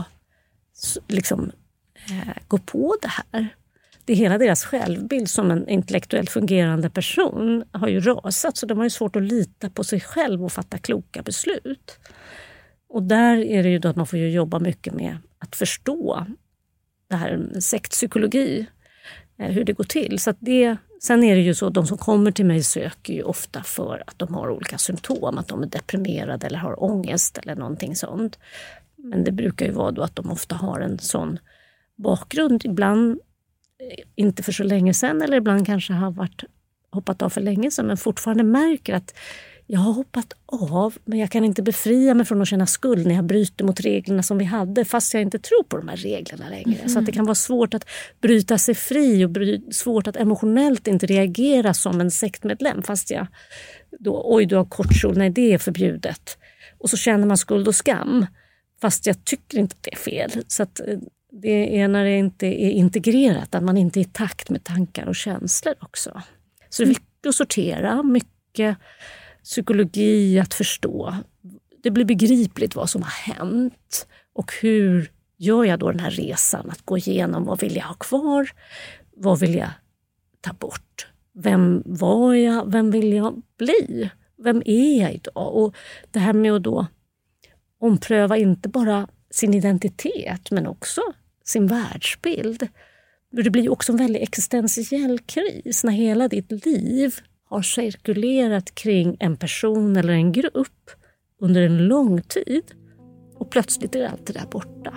liksom eh, gå på det här? Det är hela deras självbild som en intellektuellt fungerande person har ju rasat, så de har ju svårt att lita på sig själv och fatta kloka beslut. Och där är det ju då att man får ju jobba mycket med att förstå det här sektpsykologi, hur det går till. Så att det, sen är det ju så att de som kommer till mig söker ju ofta för att de har olika symptom, att de är deprimerade eller har ångest eller någonting sånt. Men det brukar ju vara då att de ofta har en sån bakgrund, ibland inte för så länge sedan eller ibland kanske har varit hoppat av för länge sedan, men fortfarande märker att jag har hoppat av, men jag kan inte befria mig från att känna skuld när jag bryter mot reglerna som vi hade, fast jag inte tror på de här reglerna längre. Mm. Så att det kan vara svårt att bryta sig fri och bry- svårt att emotionellt inte reagera som en sektmedlem, fast jag då, oj du har kortkjol, nej det är förbjudet. Och så känner man skuld och skam, fast jag tycker inte att det är fel. Så att det är när det inte är integrerat, att man inte är i takt med tankar och känslor också. Så det är mycket att sortera, mycket psykologi att förstå. Det blir begripligt vad som har hänt och hur gör jag då den här resan att gå igenom vad vill jag ha kvar, vad vill jag ta bort, vem var jag, vem vill jag bli, vem är jag idag? Och det här med att då ompröva inte bara sin identitet men också sin världsbild. Det blir ju också en väldigt existentiell kris när hela ditt liv har cirkulerat kring en person eller en grupp under en lång tid och plötsligt är allt det där borta.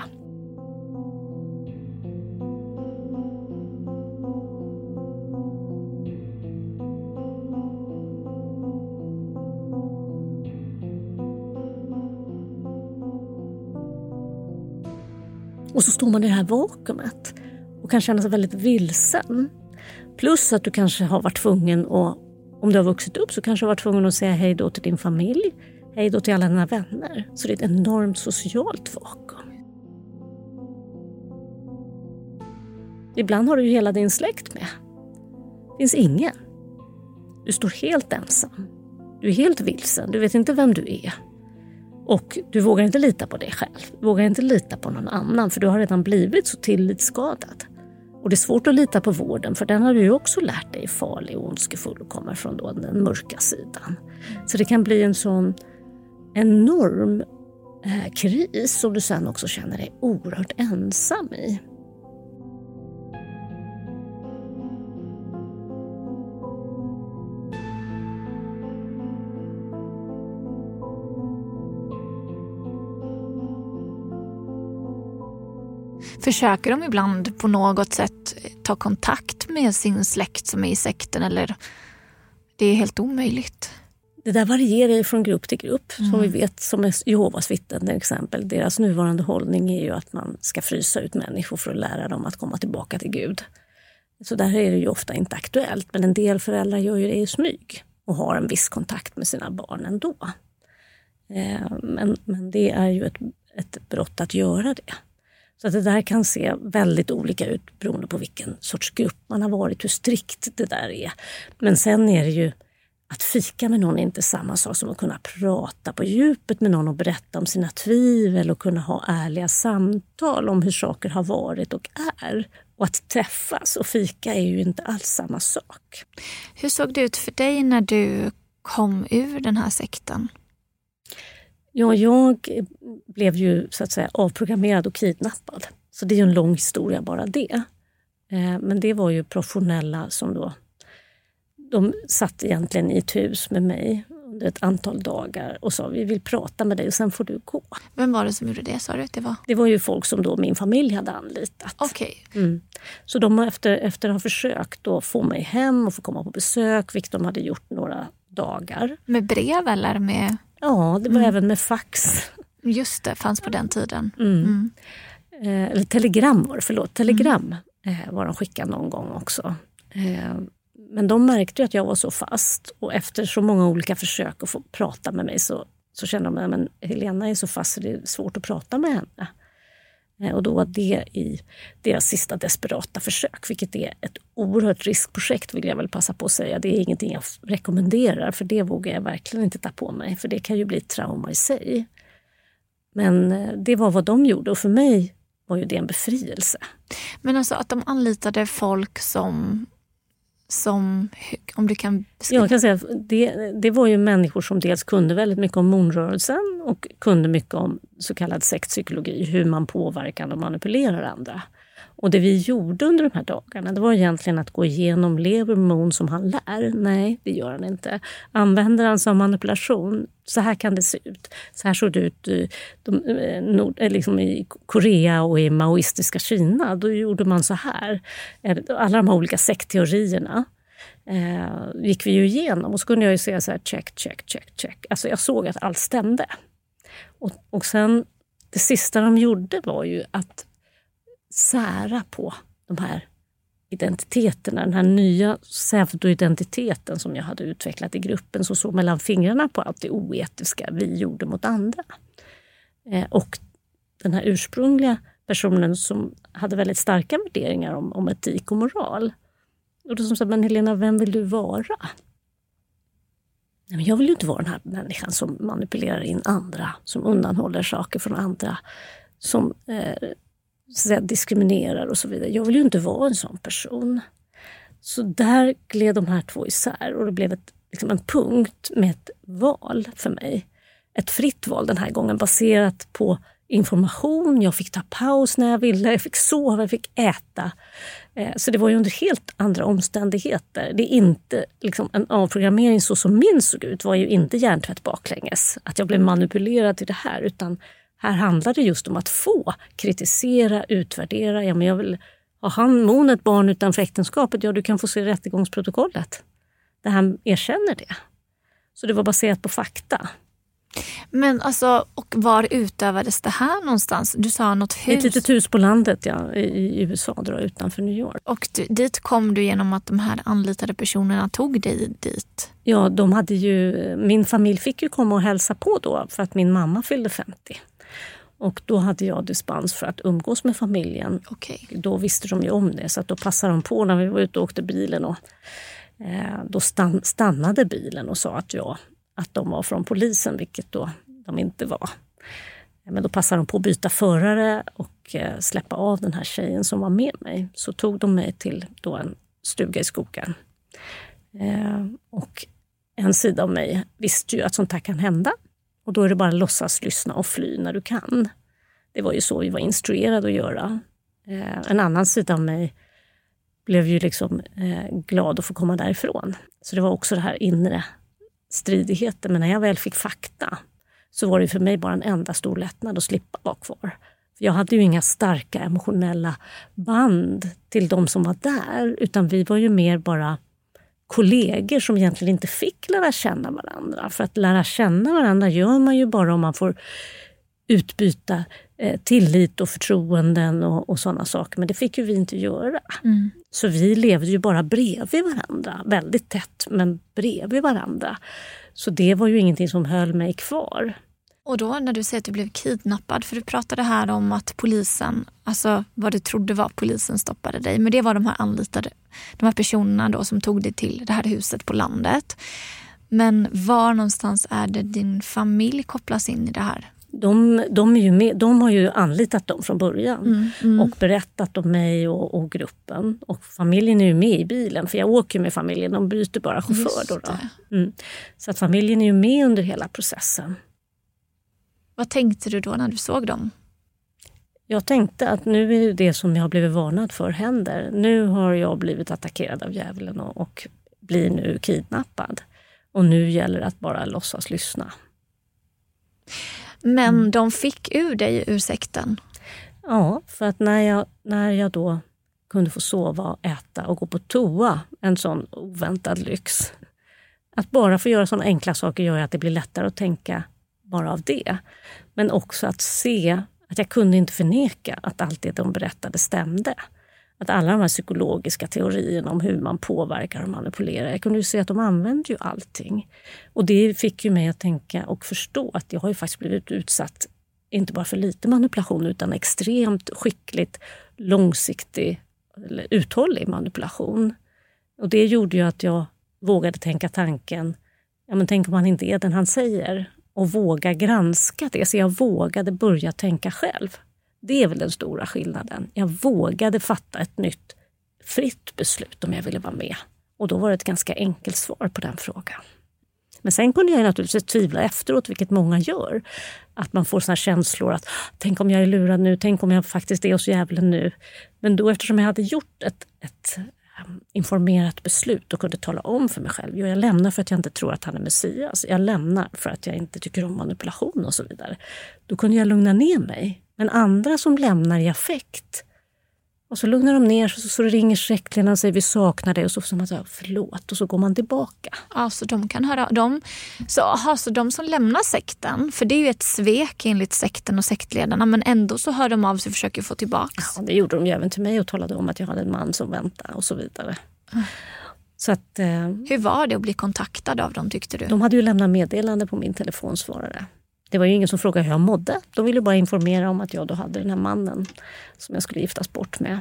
Och så står man i det här vakuumet och kan känna sig väldigt vilsen. Plus att du kanske har varit tvungen att, om du har vuxit upp så kanske du har varit tvungen att säga hej då till din familj, hej då till alla dina vänner. Så det är ett enormt socialt vakuum. Ibland har du ju hela din släkt med. Det finns ingen. Du står helt ensam. Du är helt vilsen. Du vet inte vem du är. Och du vågar inte lita på dig själv. Du vågar inte lita på någon annan. För du har redan blivit så tillitsskadad. Och det är svårt att lita på vården. För den har du ju också lärt dig farlig och ondskefull och kommer från då den mörka sidan. Så det kan bli en sån enorm eh, kris som du sen också känner dig oerhört ensam i. Försöker de ibland på något sätt ta kontakt med sin släkt som är i sekten, eller det är helt omöjligt? Det där varierar ju från grupp till grupp. Mm. Som vi vet, som är Jehovas vittnen till exempel. Deras nuvarande hållning är ju att man ska frysa ut människor för att lära dem att komma tillbaka till Gud. Så där är det ju ofta inte aktuellt. Men en del föräldrar gör ju det i smyg och har en viss kontakt med sina barn ändå. Eh, men, men det är ju ett, ett brott att göra det. Så att det där kan se väldigt olika ut beroende på vilken sorts grupp man har varit, hur strikt det där är. Men sen är det ju att fika med någon är inte samma sak som att kunna prata på djupet med någon och berätta om sina tvivel och kunna ha ärliga samtal om hur saker har varit och är. Och att träffas och fika är ju inte alls samma sak. Hur såg det ut för dig när du kom ur den här sekten? Ja, jag blev ju så att säga avprogrammerad och kidnappad. Så det är ju en lång historia bara det. Men det var ju professionella som då, de satt egentligen i ett hus med mig under ett antal dagar och sa vi vill prata med dig och sen får du gå. Vem var det som gjorde det, sa du att det var? Det var ju folk som då min familj hade anlitat. Okej. Okay. Mm. Så de efter, efter att ha försökt då få mig hem och få komma på besök, vilket de hade gjort några dagar. Med brev eller med... Ja, det var mm. även med fax. Just det, fanns på den tiden. Mm. Mm. Eh, eller telegram var det, förlåt. Telegram eh, var de skickade någon gång också. Eh, men de märkte ju att jag var så fast. Och efter så många olika försök att få prata med mig så, så kände de att Helena är så fast så det är svårt att prata med henne. Eh, och då var det i deras sista desperata försök. Vilket är ett oerhört riskprojekt vill jag väl passa på att säga. Det är ingenting jag rekommenderar för det vågar jag verkligen inte ta på mig. För det kan ju bli ett trauma i sig. Men det var vad de gjorde och för mig var ju det en befrielse. Men alltså att de anlitade folk som, som om du kan beskriva. Jag kan säga att det, det var ju människor som dels kunde väldigt mycket om monrörelsen och kunde mycket om så kallad sektpsykologi, hur man påverkar och manipulerar andra. Och det vi gjorde under de här dagarna, det var egentligen att gå igenom lever Mon som han lär. Nej, det gör han inte. Använder han som manipulation, så här kan det se ut. Så här såg det ut de, nord, liksom i Korea och i maoistiska Kina. Då gjorde man så här. Alla de här olika sektteorierna eh, gick vi ju igenom. Och så kunde jag ju säga så här, check, check, check, check. Alltså jag såg att allt stämde. Och, och sen, det sista de gjorde var ju att sära på de här identiteterna, den här nya pseudoidentiteten som jag hade utvecklat i gruppen som såg mellan fingrarna på allt det oetiska vi gjorde mot andra. Eh, och den här ursprungliga personen som hade väldigt starka värderingar om, om etik och moral. Och då som sa, men Helena, vem vill du vara? Nej, men jag vill ju inte vara den här människan som manipulerar in andra, som undanhåller saker från andra, som eh, så att diskriminerar och så vidare. Jag vill ju inte vara en sån person. Så där gled de här två isär och det blev ett, liksom en punkt med ett val för mig. Ett fritt val den här gången baserat på information. Jag fick ta paus när jag ville, jag fick sova, jag fick äta. Så det var ju under helt andra omständigheter. Det är inte liksom, en avprogrammering så som min såg ut var ju inte hjärntvätt baklänges. Att jag blev manipulerad till det här utan här handlar det just om att få kritisera, utvärdera. Ja, men jag vill, har han Mon ett barn utanför äktenskapet? Ja, du kan få se rättegångsprotokollet. Där han erkänner det. Så det var baserat på fakta. Men alltså, och var utövades det här någonstans? Du sa något hus. Ett litet hus på landet, ja, i, i U S A då, utanför New York. Och du, dit kom du genom att de här anlitade personerna tog dig dit? Ja, de hade ju, min familj fick ju komma och hälsa på då för att min mamma fyllde femtio. Och då hade jag dispens för att umgås med familjen. Okay. Då visste de ju om det, så att då passade de på när vi var ute och åkte bilen. Och, eh, då stann, stannade bilen och sa att, jag, att de var från polisen, vilket då de inte var. Men då passade de på att byta förare och eh, släppa av den här tjejen som var med mig. Så tog de mig till då en stuga i skogen. Eh, och en sida av mig visste ju att sånt här kan hända. Och då är det bara att låtsas lyssna och fly när du kan. Det var ju så vi var instruerade att göra. Eh, en annan sida av mig blev ju liksom eh, glad att få komma därifrån. Så det var också det här inre stridigheten. Men när jag väl fick fakta så var det för mig bara en enda stor lättnad att slippa vara kvar. För jag hade ju inga starka emotionella band till de som var där. Utan vi var ju mer bara kollegor som egentligen inte fick lära känna varandra. För att lära känna varandra gör man ju bara om man får utbyta eh, tillit och förtroenden och, och sådana saker. Men det fick ju vi inte göra. Mm. Så vi levde ju bara bredvid varandra. Väldigt tätt, men bredvid varandra. Så det var ju ingenting som höll mig kvar. Och då när du säger att du blev kidnappad, för du pratade här om att polisen, alltså vad du trodde var polisen stoppade dig. Men det var de här anlitade, de här personerna då som tog dig till det här huset på landet. Men var någonstans är det din familj kopplas in i det här? De, de, är ju med, de har ju anlitat dem från början mm, mm. och berättat om mig och, och gruppen. Och familjen är ju med i bilen, för jag åker med familjen, de byter bara chaufför. Då, då. Mm. Så att familjen är ju med under hela processen. Vad tänkte du då när du såg dem? Jag tänkte att nu är det som jag har blivit varnad för händer. Nu har jag blivit attackerad av djävulen och, och blir nu kidnappad. Och nu gäller det att bara låtsas lyssna. Men mm. de fick ur dig ur sekten? Ja, för att när jag, när jag då kunde få sova, äta och gå på toa, en sån oväntad lyx. Att bara få göra sådana enkla saker gör att det blir lättare att tänka bara av det. Men också att se att jag kunde inte förneka att allt det de berättade stämde. Att alla de här psykologiska teorierna om hur man påverkar och manipulerar. Jag kunde ju se att de använde ju allting. Och det fick ju mig att tänka och förstå att jag har ju faktiskt blivit utsatt inte bara för lite manipulation utan extremt skickligt, långsiktig eller uthållig manipulation. Och det gjorde ju att jag vågade tänka tanken, ja men tänk om han inte är den han säger. Och våga granska det. Så jag vågade börja tänka själv. Det är väl den stora skillnaden. Jag vågade fatta ett nytt fritt beslut om jag ville vara med. Och då var det ett ganska enkelt svar på den frågan. Men sen kunde jag naturligtvis tvivla efteråt, vilket många gör. Att man får såna känslor att tänk om jag är lurad nu, tänk om jag faktiskt är hos djävulen nu. Men då eftersom jag hade gjort ett, ett informerat beslut och kunde tala om för mig själv. Jag lämnar för att jag inte tror att han är Messias. Jag lämnar för att jag inte tycker om manipulation och så vidare. Då kunde jag lugna ner mig. Men andra som lämnar i affekt. Och så lugnar de ner så, så ringer sekten och säger vi saknar dig. Och så får man säga förlåt och så går man tillbaka. Ja, så de kan höra. De, så, aha, så de som lämnar sekten, för det är ju ett svek enligt sekten och sektledarna. Men ändå så hör de av sig och försöker få tillbaka. Ja, det gjorde de ju även till mig och talade om att jag hade en man som väntade och så vidare. Mm. Så att, eh, hur var det att bli kontaktad av dem tyckte du? De hade ju lämnat meddelande på min telefonsvarare. Det var ju ingen som frågade hur jag mådde. De ville bara informera om att jag då hade den här mannen som jag skulle giftas bort med.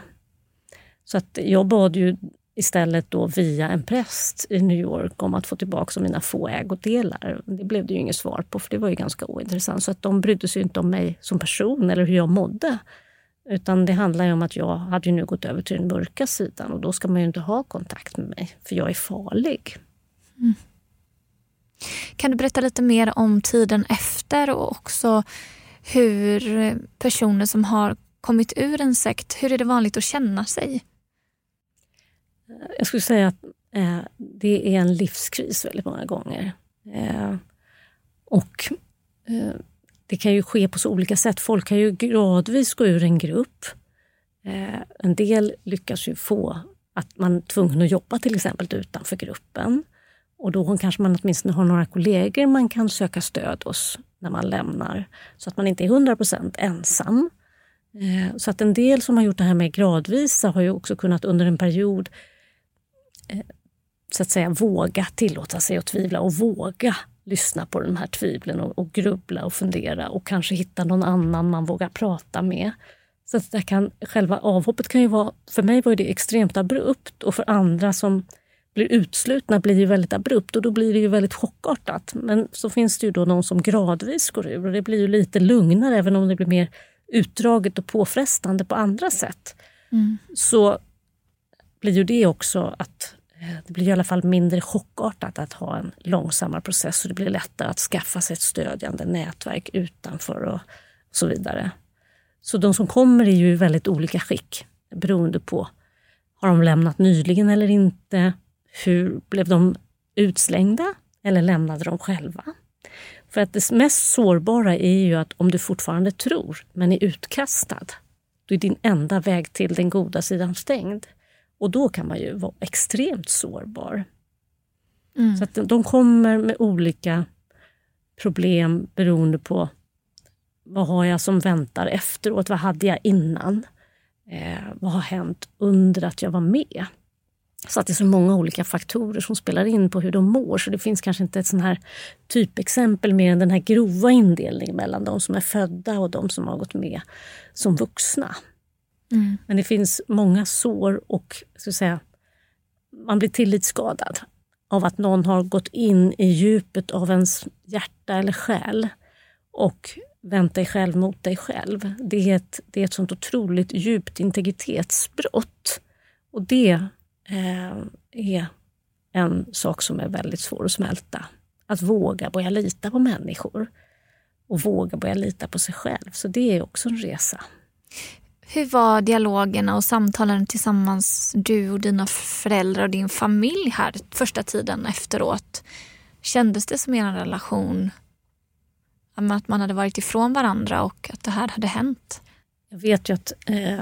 Så att jag bad ju istället då via en präst i New York om att få tillbaka mina få ägodelar. Det blev det ju inget svar på för det var ju ganska ointressant. Så att de brydde sig inte om mig som person eller hur jag mådde. Utan det handlar ju om att jag hade ju nu gått över till den mörka sidan och då ska man ju inte ha kontakt med mig för jag är farlig. Mm. Kan du berätta lite mer om tiden efter och också hur personer som har kommit ur en sekt, hur är det vanligt att känna sig? Jag skulle säga att eh, det är en livskris väldigt många gånger. Eh, och eh, det kan ju ske på så olika sätt. Folk kan ju gradvis gå ur en grupp. Eh, en del lyckas ju få att man är tvungen att jobba till exempel utanför gruppen. Och då kanske man åtminstone har några kollegor man kan söka stöd hos när man lämnar. Så att man inte är hundra procent ensam. Eh, så att en del som har gjort det här med gradvisa har ju också kunnat under en period eh, så att säga våga tillåta sig att tvivla och våga lyssna på de här tvivlen och, och grubbla och fundera och kanske hitta någon annan man vågar prata med. Så att det kan, själva avhoppet kan ju vara, för mig var det extremt abrupt och för andra som blir utslutna blir det väldigt abrupt och då blir det ju väldigt chockartat. Men så finns det ju då någon som gradvis går ur och det blir ju lite lugnare även om det blir mer utdraget och påfrestande på andra sätt. Mm. Så blir ju det också att det blir i alla fall mindre chockartat att ha en långsammare process och det blir lättare att skaffa sig ett stödjande nätverk utanför och så vidare. Så de som kommer är ju väldigt olika skick beroende på har de lämnat nyligen eller inte, hur blev de utslängda eller lämnade de själva. För att det mest sårbara är ju att om du fortfarande tror men är utkastad, då är din enda väg till den goda sidan stängd. Och då kan man ju vara extremt sårbar. Mm. Så att de kommer med olika problem beroende på vad har jag som väntar efteråt, vad hade jag innan, eh, vad har hänt under att jag var med. Så att det är så många olika faktorer som spelar in på hur de mår. Så det finns kanske inte ett sån här typexempel mer än den här grova indelningen mellan de som är födda och de som har gått med som vuxna. Mm. Men det finns många sår och ska säga, man blir tillitsskadad av att någon har gått in i djupet av ens hjärta eller själ och vänt dig själv mot dig själv. Det är ett, det är ett sånt otroligt djupt integritetsbrott. Och det eh, är en sak som är väldigt svår att smälta. Att våga börja lita på människor och våga börja lita på sig själv. Så det är också en resa. Hur var dialogerna och samtalen tillsammans, du och dina föräldrar och din familj här första tiden efteråt? Kändes det som en relation att man hade varit ifrån varandra och att det här hade hänt? Jag vet ju att eh,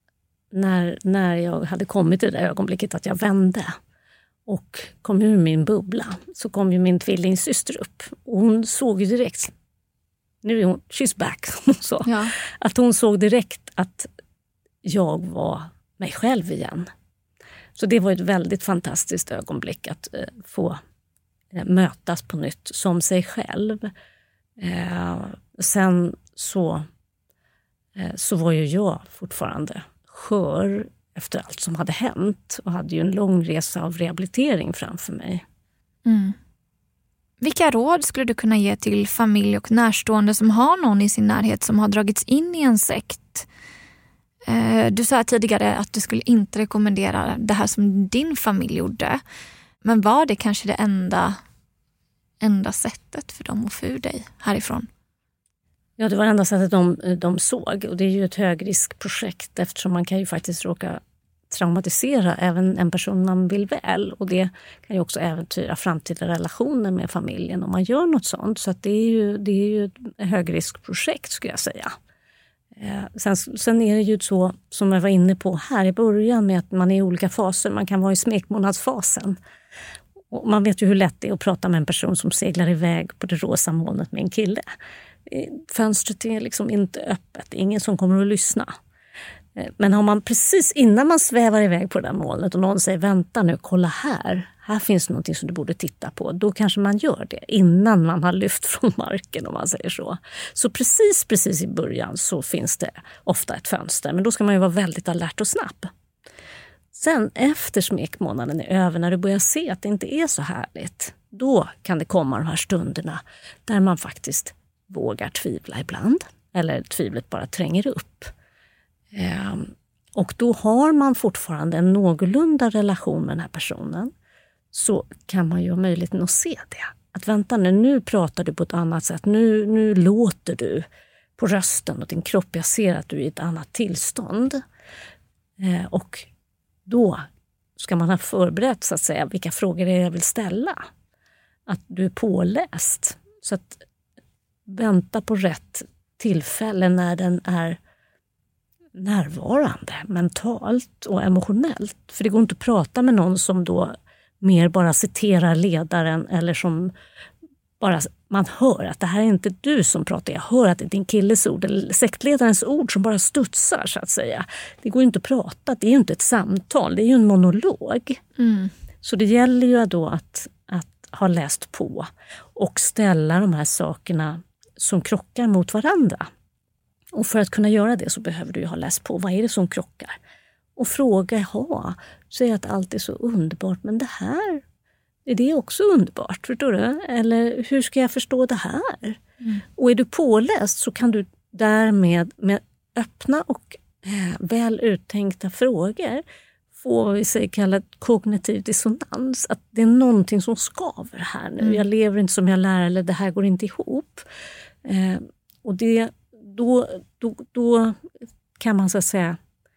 när, när jag hade kommit i det ögonblicket att jag vände och kom ur min bubbla så kom ju min tvillingsyster upp. Och hon såg ju direkt, nu är hon, she's back, så. Ja. Att hon såg direkt att jag var mig själv igen. Så det var ett väldigt fantastiskt ögonblick att eh, få eh, mötas på nytt som sig själv. Eh, sen så, eh, så var ju jag fortfarande skör efter allt som hade hänt och hade ju en lång resa av rehabilitering framför mig. Mm. Vilka råd skulle du kunna ge till familj och närstående som har någon i sin närhet som har dragits in i en sekt? Eh, du sa tidigare att du skulle inte rekommendera det här som din familj gjorde. Men var det kanske det enda enda sättet för dem att få ur dig härifrån? Ja, det var det enda sättet de, de såg. Och det är ju ett högriskprojekt eftersom man kan ju faktiskt råka traumatisera även en person man vill väl. Och det kan ju också äventyra framtida relationer med familjen om man gör något sånt. Så att det är ju, det är ju ett högriskprojekt skulle jag säga. Eh, sen, sen är det ju så som jag var inne på här i början med att man är i olika faser. Man kan vara i smekmånadsfasen. Och man vet ju hur lätt det är att prata med en person som seglar iväg på det rosa molnet med en kille. Fönstret är liksom inte öppet, ingen som kommer att lyssna. Men har man precis innan man svävar iväg på det där molnet och någon säger vänta nu, kolla här, här finns någonting som du borde titta på. Då kanske man gör det innan man har lyft från marken om man säger så. Så precis, precis i början så finns det ofta ett fönster, men då ska man ju vara väldigt alert och snabb. Sen efter smekmånaden är över, när du börjar se att det inte är så härligt, då kan det komma de här stunderna där man faktiskt vågar tvivla ibland. Eller tvivlet bara tränger upp. Ehm, och då har man fortfarande en någorlunda relation med den här personen. Så kan man ju ha möjligheten att se det. Att vänta nu, nu pratar du på ett annat sätt. Nu, nu låter du på rösten och din kropp. Jag ser att du är i ett annat tillstånd. Ehm, och då ska man ha förberett så att säga vilka frågor det är jag vill ställa. Att du är påläst. Så att vänta på rätt tillfälle när den är närvarande mentalt och emotionellt. För det går inte att prata med någon som då mer bara citerar ledaren eller som bara man hör att det här är inte du som pratar, jag hör att det är din killes ord eller sektledarens ord som bara studsar så att säga. Det går ju inte att prata, det är ju inte ett samtal, det är ju en monolog. Mm. Så det gäller ju då att, att ha läst på och ställa de här sakerna som krockar mot varandra. Och för att kunna göra det så behöver du ju ha läst på, vad är det som krockar? Och fråga, ja, säg att allt är så underbart, men det här, är det också underbart, förstår du? Eller hur ska jag förstå det här? Mm. Och är du påläst så kan du därmed med öppna och eh, väl uttänkta frågor få vad vi säger kallat kognitiv dissonans. Att det är någonting som skaver här nu. Mm. Jag lever inte som jag lär eller det här går inte ihop. Eh, och det, då, då, då kan man så att säga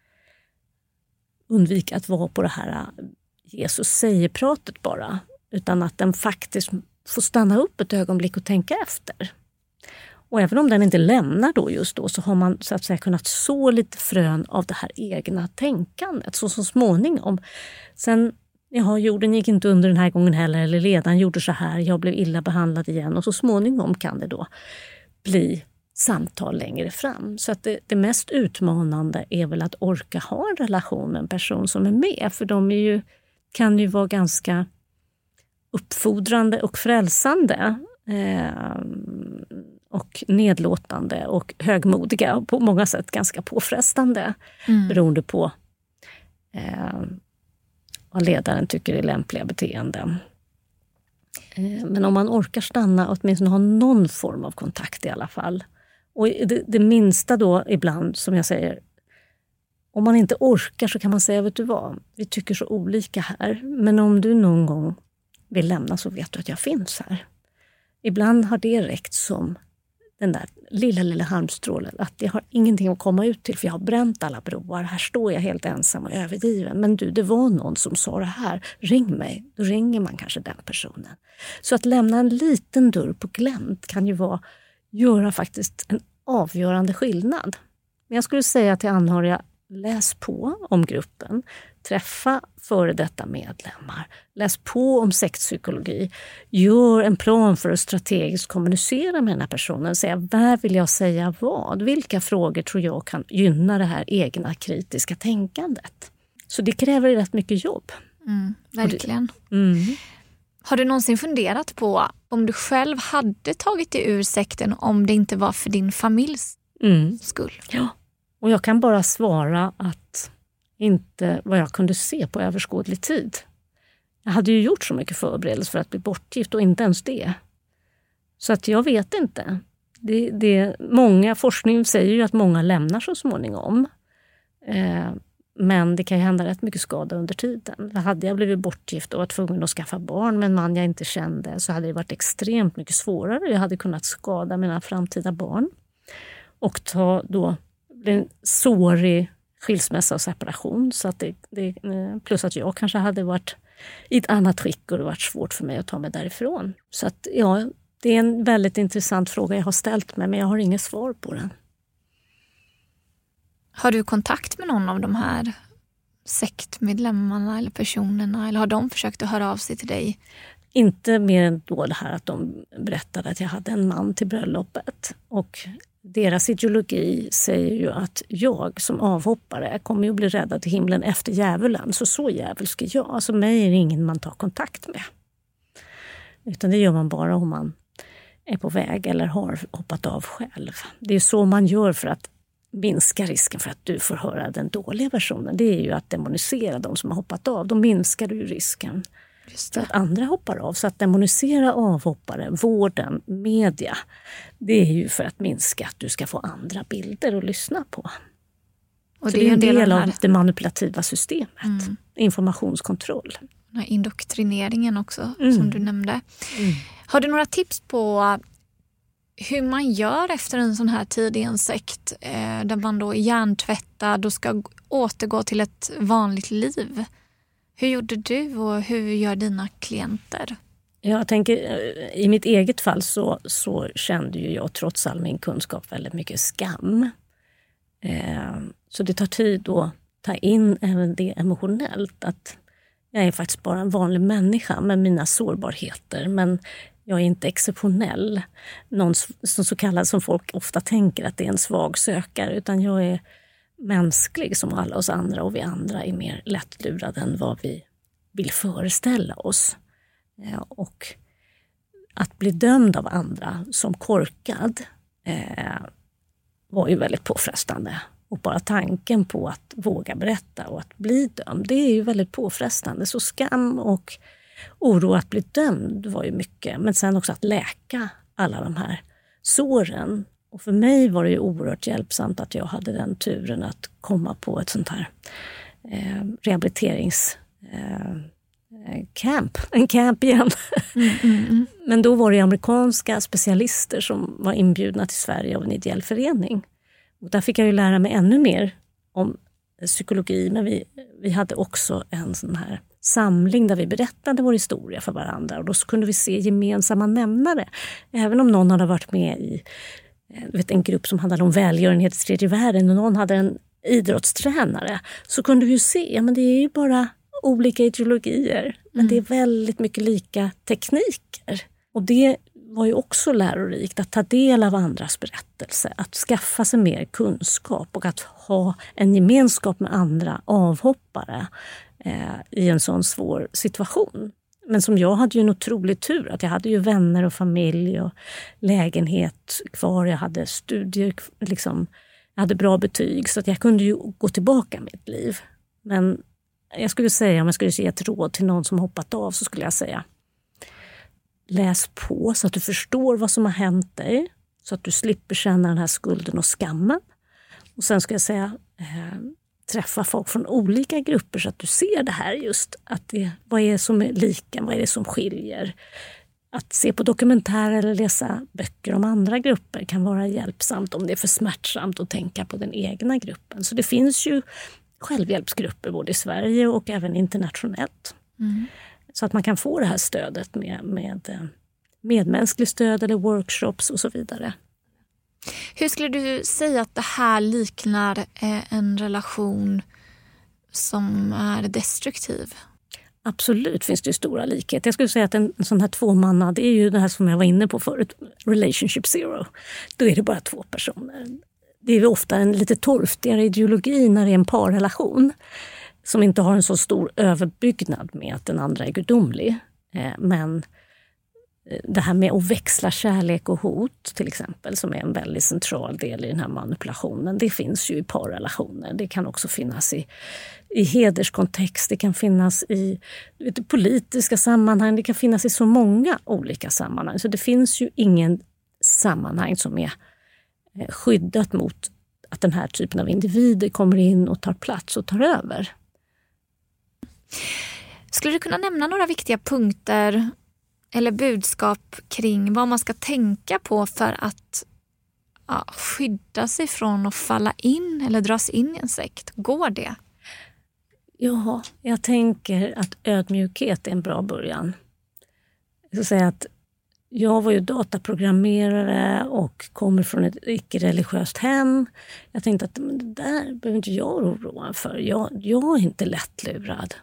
undvika att vara på det här Jesus säger-pratet bara. Utan att den faktiskt får stanna upp ett ögonblick och tänka efter. Och även om den inte lämnar då just då så har man så att säga kunnat så lite frön av det här egna tänkandet. Så så småningom. Sen, jaha, jorden gick inte under den här gången heller eller ledaren gjorde så här, jag blev illa behandlad igen. Och så småningom kan det då bli samtal längre fram. Så att det, det mest utmanande är väl att orka ha en relation med en person som är med. För de är ju, kan ju vara ganska uppfordrande och frälsande eh, och nedlåtande och högmodiga och på många sätt ganska påfrestande mm. beroende på eh, vad ledaren tycker är lämpliga beteenden. Eh, men om man orkar stanna och åtminstone ha någon form av kontakt i alla fall. Och det, det minsta då ibland, som jag säger, om man inte orkar så kan man säga, vet du vad, vi tycker så olika här. Men om du någon gång vill lämna så vet du att jag finns här. Ibland har det räckt som den där lilla, lilla halmstrålen. Att jag har ingenting att komma ut till för jag har bränt alla broar. Här står jag helt ensam och övergiven. Men du, det var någon som sa det här. Ring mig. Då ringer man kanske den personen. Så att lämna en liten dörr på glänt kan ju vara, göra faktiskt en avgörande skillnad. Men jag skulle säga till anhöriga, läs på om gruppen, träffa före detta medlemmar, läs på om sektpsykologi, gör en plan för att strategiskt kommunicera med den här personen, säga var vill jag säga vad, vilka frågor tror jag kan gynna det här egna kritiska tänkandet. Så det kräver rätt mycket jobb. Mm, verkligen. Mm. Har du någonsin funderat på om du själv hade tagit dig ur sekten om det inte var för din familjs mm. skull? Ja. Och jag kan bara svara att inte vad jag kunde se på överskådlig tid. Jag hade ju gjort så mycket förberedelse för att bli bortgift och inte ens det. Så att jag vet inte. Det, det, många, forskning säger ju att många lämnar så småningom. Eh, men det kan ju hända rätt mycket skada under tiden. Hade jag blivit bortgift och var tvungen att skaffa barn med en man jag inte kände så hade det varit extremt mycket svårare. Jag hade kunnat skada mina framtida barn. Och ta då en sårig skilsmässa och separation. Så att det, det, plus att jag kanske hade varit i ett annat skick och det varit svårt för mig att ta mig därifrån. Så att ja, det är en väldigt intressant fråga jag har ställt mig, men jag har inget svar på den. Har du kontakt med någon av de här sektmedlemmarna eller personerna? Eller har de försökt att höra av sig till dig? Inte mer än då det här att de berättade att jag hade en man till bröllopet. Och deras ideologi säger ju att jag som avhoppare kommer ju bli räddad till himlen efter djävulen. Så så djävulsk är jag. Alltså mig är det ingen man tar kontakt med. Utan det gör man bara om man är på väg eller har hoppat av själv. Det är så man gör för att minska risken för att du får höra den dåliga versionen. Det är ju att demonisera de som har hoppat av. Då minskar du risken för att andra hoppar av. Så att demonisera avhoppare, vården, media, det är ju för att minska att du ska få andra bilder att lyssna på. Och det, det är en del, del av det manipulativa systemet. Mm. Informationskontroll. Den här indoktrineringen också, mm. som du nämnde. Mm. Har du några tips på hur man gör efter en sån här tid i en sekt eh, där man då är hjärntvättad och ska återgå till ett vanligt liv? Hur gjorde du och hur gör dina klienter? Jag tänker, i mitt eget fall så, så kände ju jag trots all min kunskap väldigt mycket skam. Eh, så det tar tid att ta in även det emotionellt. Att Jag är faktiskt bara en vanlig människa med mina sårbarheter, men jag är inte exceptionell. Någon som så kallad som folk ofta tänker att det är en svag sökare, utan jag är mänsklig som alla oss andra, och vi andra är mer lättlurade än vad vi vill föreställa oss. Ja, och att bli dömd av andra som korkad eh, var ju väldigt påfrestande. Och bara tanken på att våga berätta och att bli dömd, det är ju väldigt påfrestande. Så skam och oro att bli dömd var ju mycket. Men sen också att läka alla de här såren. Och för mig var det ju oerhört hjälpsamt att jag hade den turen att komma på ett sånt här eh, rehabiliterings... Eh, camp, en camp igen. Mm, mm, mm. Men då var det amerikanska specialister som var inbjudna till Sverige av en ideell förening. Och där fick jag ju lära mig ännu mer om psykologi, men vi, vi hade också en sån här samling där vi berättade vår historia för varandra, och då kunde vi se gemensamma nämnare. Även om någon hade varit med i vet, en grupp som handlade om välgörenhet i tredje världen och någon hade en idrottstränare, så kunde vi ju se, ja men det är ju bara olika ideologier, men mm. det är väldigt mycket lika tekniker. Och det var ju också lärorikt att ta del av andras berättelser, att skaffa sig mer kunskap och att ha en gemenskap med andra avhoppare eh, i en sån svår situation. Men som jag hade ju en otrolig tur att jag hade ju vänner och familj och lägenhet kvar, jag hade studier, liksom, jag hade bra betyg, så att jag kunde ju gå tillbaka i mitt liv. Men jag skulle säga, om jag skulle ge ett råd till någon som hoppat av, så skulle jag säga: läs på så att du förstår vad som har hänt dig, så att du slipper känna den här skulden och skammen. Och sen ska jag säga, eh, träffa folk från olika grupper så att du ser det här just, att det, vad är det som är lika, vad är det som skiljer. Att se på dokumentärer eller läsa böcker om andra grupper kan vara hjälpsamt om det är för smärtsamt att tänka på den egna gruppen. Så det finns ju självhjälpsgrupper både i Sverige och även internationellt. Mm. Så att man kan få det här stödet med, med medmänskligt stöd eller workshops och så vidare. Hur skulle du säga att det här liknar en relation som är destruktiv? Absolut finns det ju stora likheter. Jag skulle säga att en, en sån här tvåmanna, det är ju det här som jag var inne på förut, relationship zero. Då är det bara två personer. Det är ofta en lite torftigare ideologi när det är en parrelation som inte har en så stor överbyggnad med att den andra är gudomlig. Men det här med att växla kärlek och hot till exempel, som är en väldigt central del i den här manipulationen, det finns ju i parrelationer. Det kan också finnas i, i hederskontext, det kan finnas i vet, politiska sammanhang, det kan finnas i så många olika sammanhang. Så det finns ju ingen sammanhang som är skyddat mot att den här typen av individer kommer in och tar plats och tar över. Skulle du kunna nämna några viktiga punkter eller budskap kring vad man ska tänka på för att ja, skydda sig från att falla in eller dras in i en sekt? Går det? Ja, jag tänker att ödmjukhet är en bra början. Jag ska säga att jag var ju dataprogrammerare och kommer från ett icke-religiöst hem. Jag tänkte att men det där behöver inte jag oroa för. Jag, jag är inte lättlurad.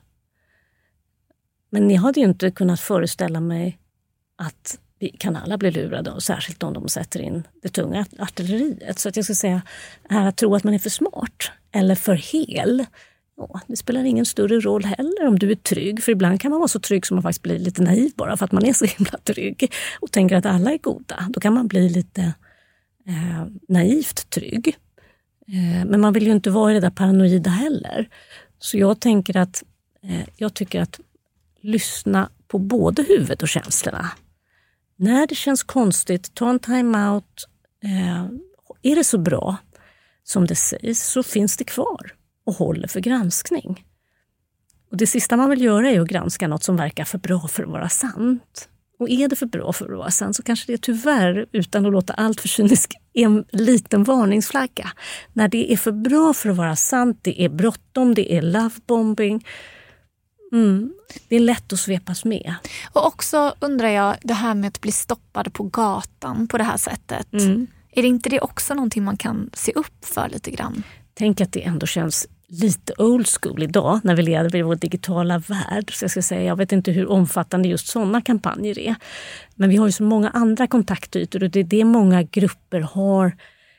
Men jag hade ju inte kunnat föreställa mig att vi kan alla bli lurade, och särskilt om de sätter in det tunga artilleriet. Så att jag ska säga, här att tro att man är för smart eller för hel, ja, det spelar ingen större roll heller om du är trygg. För ibland kan man vara så trygg som man faktiskt blir lite naiv bara för att man är så himla trygg och tänker att alla är goda. Då kan man bli lite eh, naivt trygg. Eh, men man vill ju inte vara i det där paranoida heller. Så jag tänker att eh, jag tycker att lyssna på både huvudet och känslorna. När det känns konstigt, ta en time-out. Eh, är det så bra som det sägs, så finns det kvar och håller för granskning. Och det sista man vill göra är att granska något som verkar för bra för att vara sant. Och är det för bra för att vara sant, så kanske det tyvärr, utan att låta allt för cynisk, är en liten varningsflagga. När det är för bra för att vara sant, det är bråttom, det är lovebombing. Mm, det är lätt att svepas med. Och också undrar jag, det här med att bli stoppad på gatan på det här sättet. Mm. Är det inte det också någonting man kan se upp för lite grann? Tänk att det ändå känns lite old school idag när vi lever i vår digitala värld. Så jag ska säga, jag vet inte hur omfattande just sådana kampanjer är. Men vi har ju så många andra kontaktytor och det är det många grupper har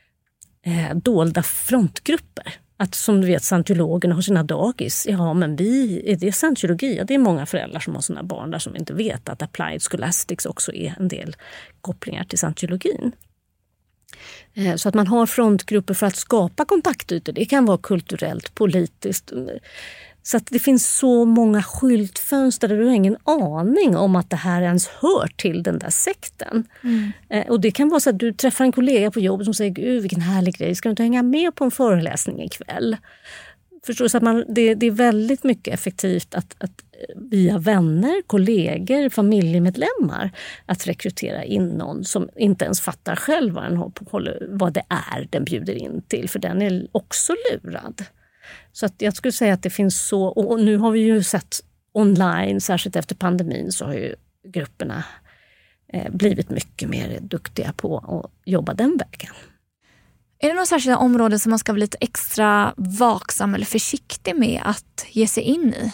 eh, dolda frontgrupper. Att som du vet, scientologerna har sina dagis. Ja, men vi, är det scientologi? Ja, det är många föräldrar som har såna barn där som inte vet att Applied Scholastics också är en del kopplingar till scientologin. Så att man har frontgrupper för att skapa kontaktytor. Det kan vara kulturellt, politiskt. Så att det finns så många skyltfönster där du har ingen aning om att det här ens hör till den där sekten. Mm. Och det kan vara så att du träffar en kollega på jobbet som säger, gud vilken härlig grej, ska du inte hänga med på en föreläsning ikväll? Förstår du? Så att man, det, det är väldigt mycket effektivt att, att via vänner, kollegor, familjemedlemmar att rekrytera in någon som inte ens fattar själv vad, den håller, vad det är den bjuder in till. För den är också lurad. Så att jag skulle säga att det finns så, och nu har vi ju sett online, särskilt efter pandemin, så har ju grupperna eh, blivit mycket mer duktiga på att jobba den vägen. Är det några särskilda områden som man ska vara lite extra vaksam eller försiktig med att ge sig in i?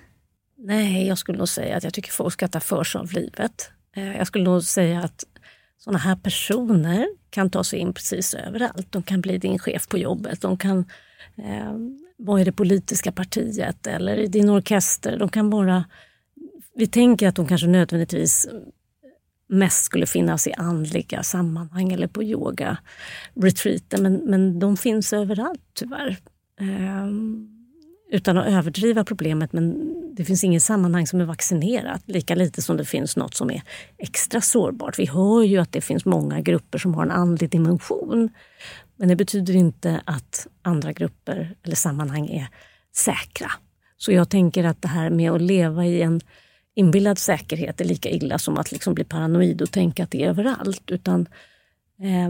Nej, jag skulle nog säga att jag tycker folk ska ta för sig av livet. Jag skulle nog säga att sådana här personer kan ta sig in precis överallt. De kan bli din chef på jobbet, de kan eh, vara i det politiska partiet eller i din orkester. De kan vara, vi tänker att de kanske nödvändigtvis mest skulle finnas i andliga sammanhang eller på yoga retreater, men, men de finns överallt tyvärr. Eh, utan att överdriva problemet, men det finns ingen sammanhang som är vaccinerat, lika lite som det finns något som är extra sårbart. Vi hör ju att det finns många grupper som har en andlig dimension, men det betyder inte att andra grupper eller sammanhang är säkra. Så jag tänker att det här med att leva i en inbillad säkerhet är lika illa som att liksom bli paranoid och tänka att det är överallt. Utan eh,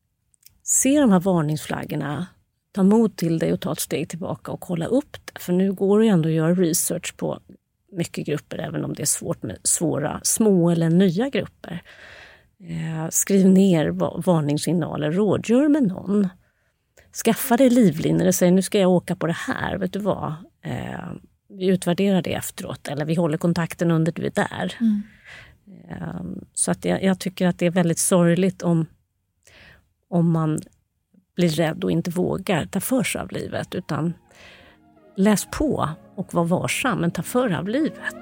se de här varningsflaggorna, ta mod till dig och ta ett steg tillbaka och kolla upp det. För nu går det ju ändå att göra research på mycket grupper, även om det är svårt med svåra, små eller nya grupper. Eh, skriv ner varningssignaler, rådgör med någon. Skaffa dig livlinor och säg, nu ska jag åka på det här, vet du vad? Eh, vi utvärderar det efteråt, eller vi håller kontakten under du är där. Mm. Eh, så att jag, jag tycker att det är väldigt sorgligt om, om man blir rädd och inte vågar ta för sig av livet, utan läs på och var varsam, men ta för av livet.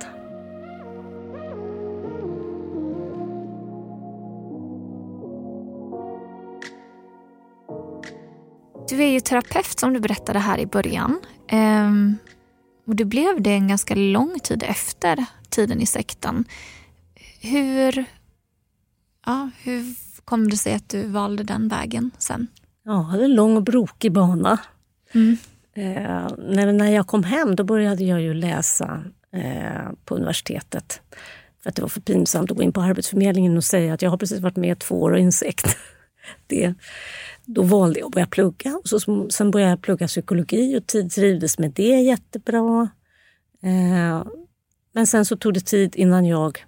Du är ju terapeut som du berättade här i början. Ehm, och det blev det en ganska lång tid efter tiden i sekten. Hur, ja, hur kom det sig att du valde den vägen sen? Ja, det är en lång och brokig bana. Mm. Eh, när, när jag kom hem då började jag ju läsa eh, på universitetet. För att det var för pinsamt att gå in på Arbetsförmedlingen och säga att jag har precis varit med två år och insekt. det, då valde jag att börja plugga. Och så, sen började jag plugga psykologi och tid trivdes med det jättebra. Eh, men sen så tog det tid innan jag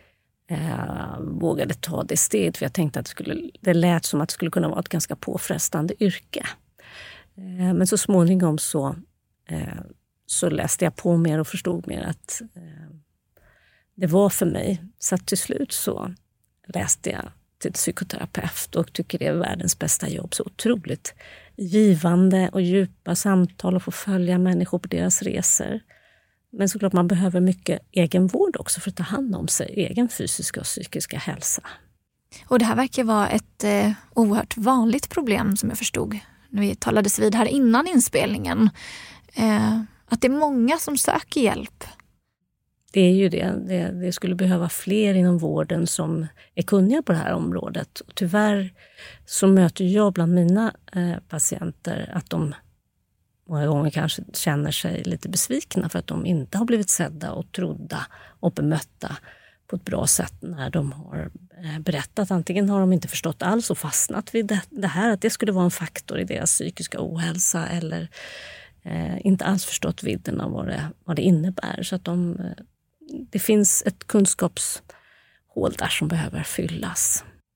Eh, vågade ta det steget, för jag tänkte att det, skulle, det lät som att det skulle kunna vara ett ganska påfrestande yrke. Eh, men så småningom så, eh, så läste jag på mer och förstod mer att eh, det var för mig. Så till slut så läste jag till psykoterapeut och tycker det är världens bästa jobb. Så otroligt givande och djupa samtal och få följa människor på deras resor. Men såklart man behöver mycket egenvård också för att ta hand om sig, egen fysiska och psykiska hälsa. Och det här verkar vara ett eh, oerhört vanligt problem som jag förstod när vi talades vid här innan inspelningen. Eh, att det är många som söker hjälp. Det är ju det. det. Det skulle behöva fler inom vården som är kunniga på det här området. Och tyvärr så möter jag bland mina eh, patienter att de många gånger kanske känner sig lite besvikna för att de inte har blivit sedda och trodda och bemötta på ett bra sätt när de har berättat. Antingen har de inte förstått alls och fastnat vid det, det här, att det skulle vara en faktor i deras psykiska ohälsa, eller eh, inte alls förstått vidden av vad det, vad det innebär. Så att de, det finns ett kunskapshål där som behöver fyllas.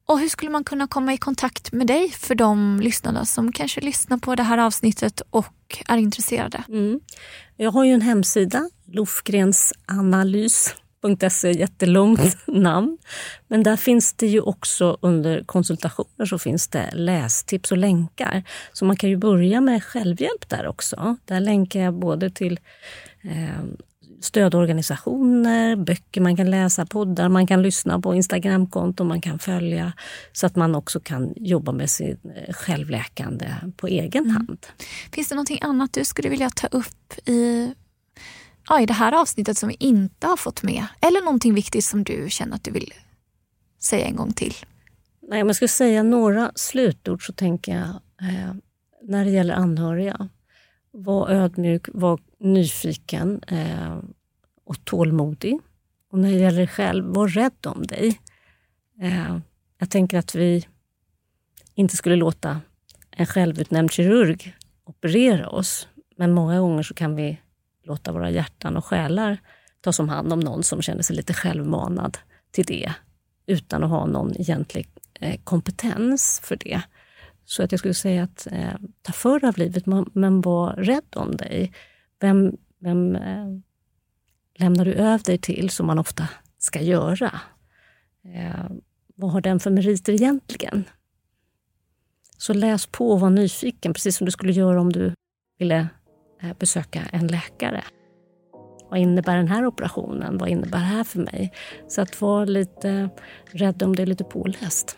Och hur skulle man kunna komma i kontakt med dig för de lyssnarna som kanske lyssnar på det här avsnittet och är intresserade? Mm. Jag har ju en hemsida, lofgrensanalys punkt se, jättelångt namn. Men där finns det ju också under konsultationer så finns det lästips och länkar. Så man kan ju börja med självhjälp där också. Där länkar jag både till eh, stödorganisationer, böcker man kan läsa, poddar man kan lyssna på, Instagramkonton man kan följa. Så att man också kan jobba med sin självläkande på egen hand. Mm. Finns det någonting annat du skulle vilja ta upp i... Ja, i det här avsnittet som vi inte har fått med? Eller någonting viktigt som du känner att du vill säga en gång till? Nej, om jag ska säga några slutord så tänker jag eh, när det gäller anhöriga. Var ödmjuk, var nyfiken eh, och tålmodig. Och när det gäller dig själv, var rädd om dig. Eh, jag tänker att vi inte skulle låta en självutnämnd kirurg operera oss. Men många gånger så kan vi låta våra hjärtan och själar tas om hand om någon som känner sig lite självmanad till det. Utan att ha någon egentlig eh, kompetens för det. Så att jag skulle säga att eh, ta för av livet men, men var rädd om dig. Vem, vem eh, lämnar du över dig till som man ofta ska göra? Eh, vad har den för meriter egentligen? Så läs på och var nyfiken, precis som du skulle göra om du ville eh, besöka en läkare. Vad innebär den här operationen? Vad innebär det här för mig? Så att vara lite rädd om det är lite påläst.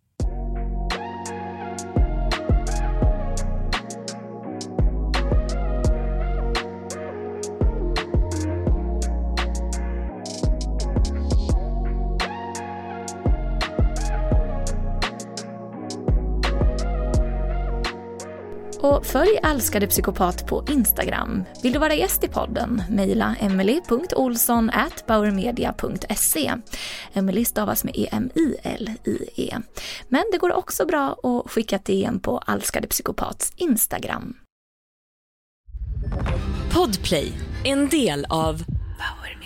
Och följ Älskade psykopat på Instagram. Vill du vara gäst i podden? Mejla emily punkt olsson at bauermedia punkt se. Emily stavas med E M I L I E. Men det går också bra att skicka ett D M på Älskade psykopats Instagram. Podplay, en del av Bauermedia.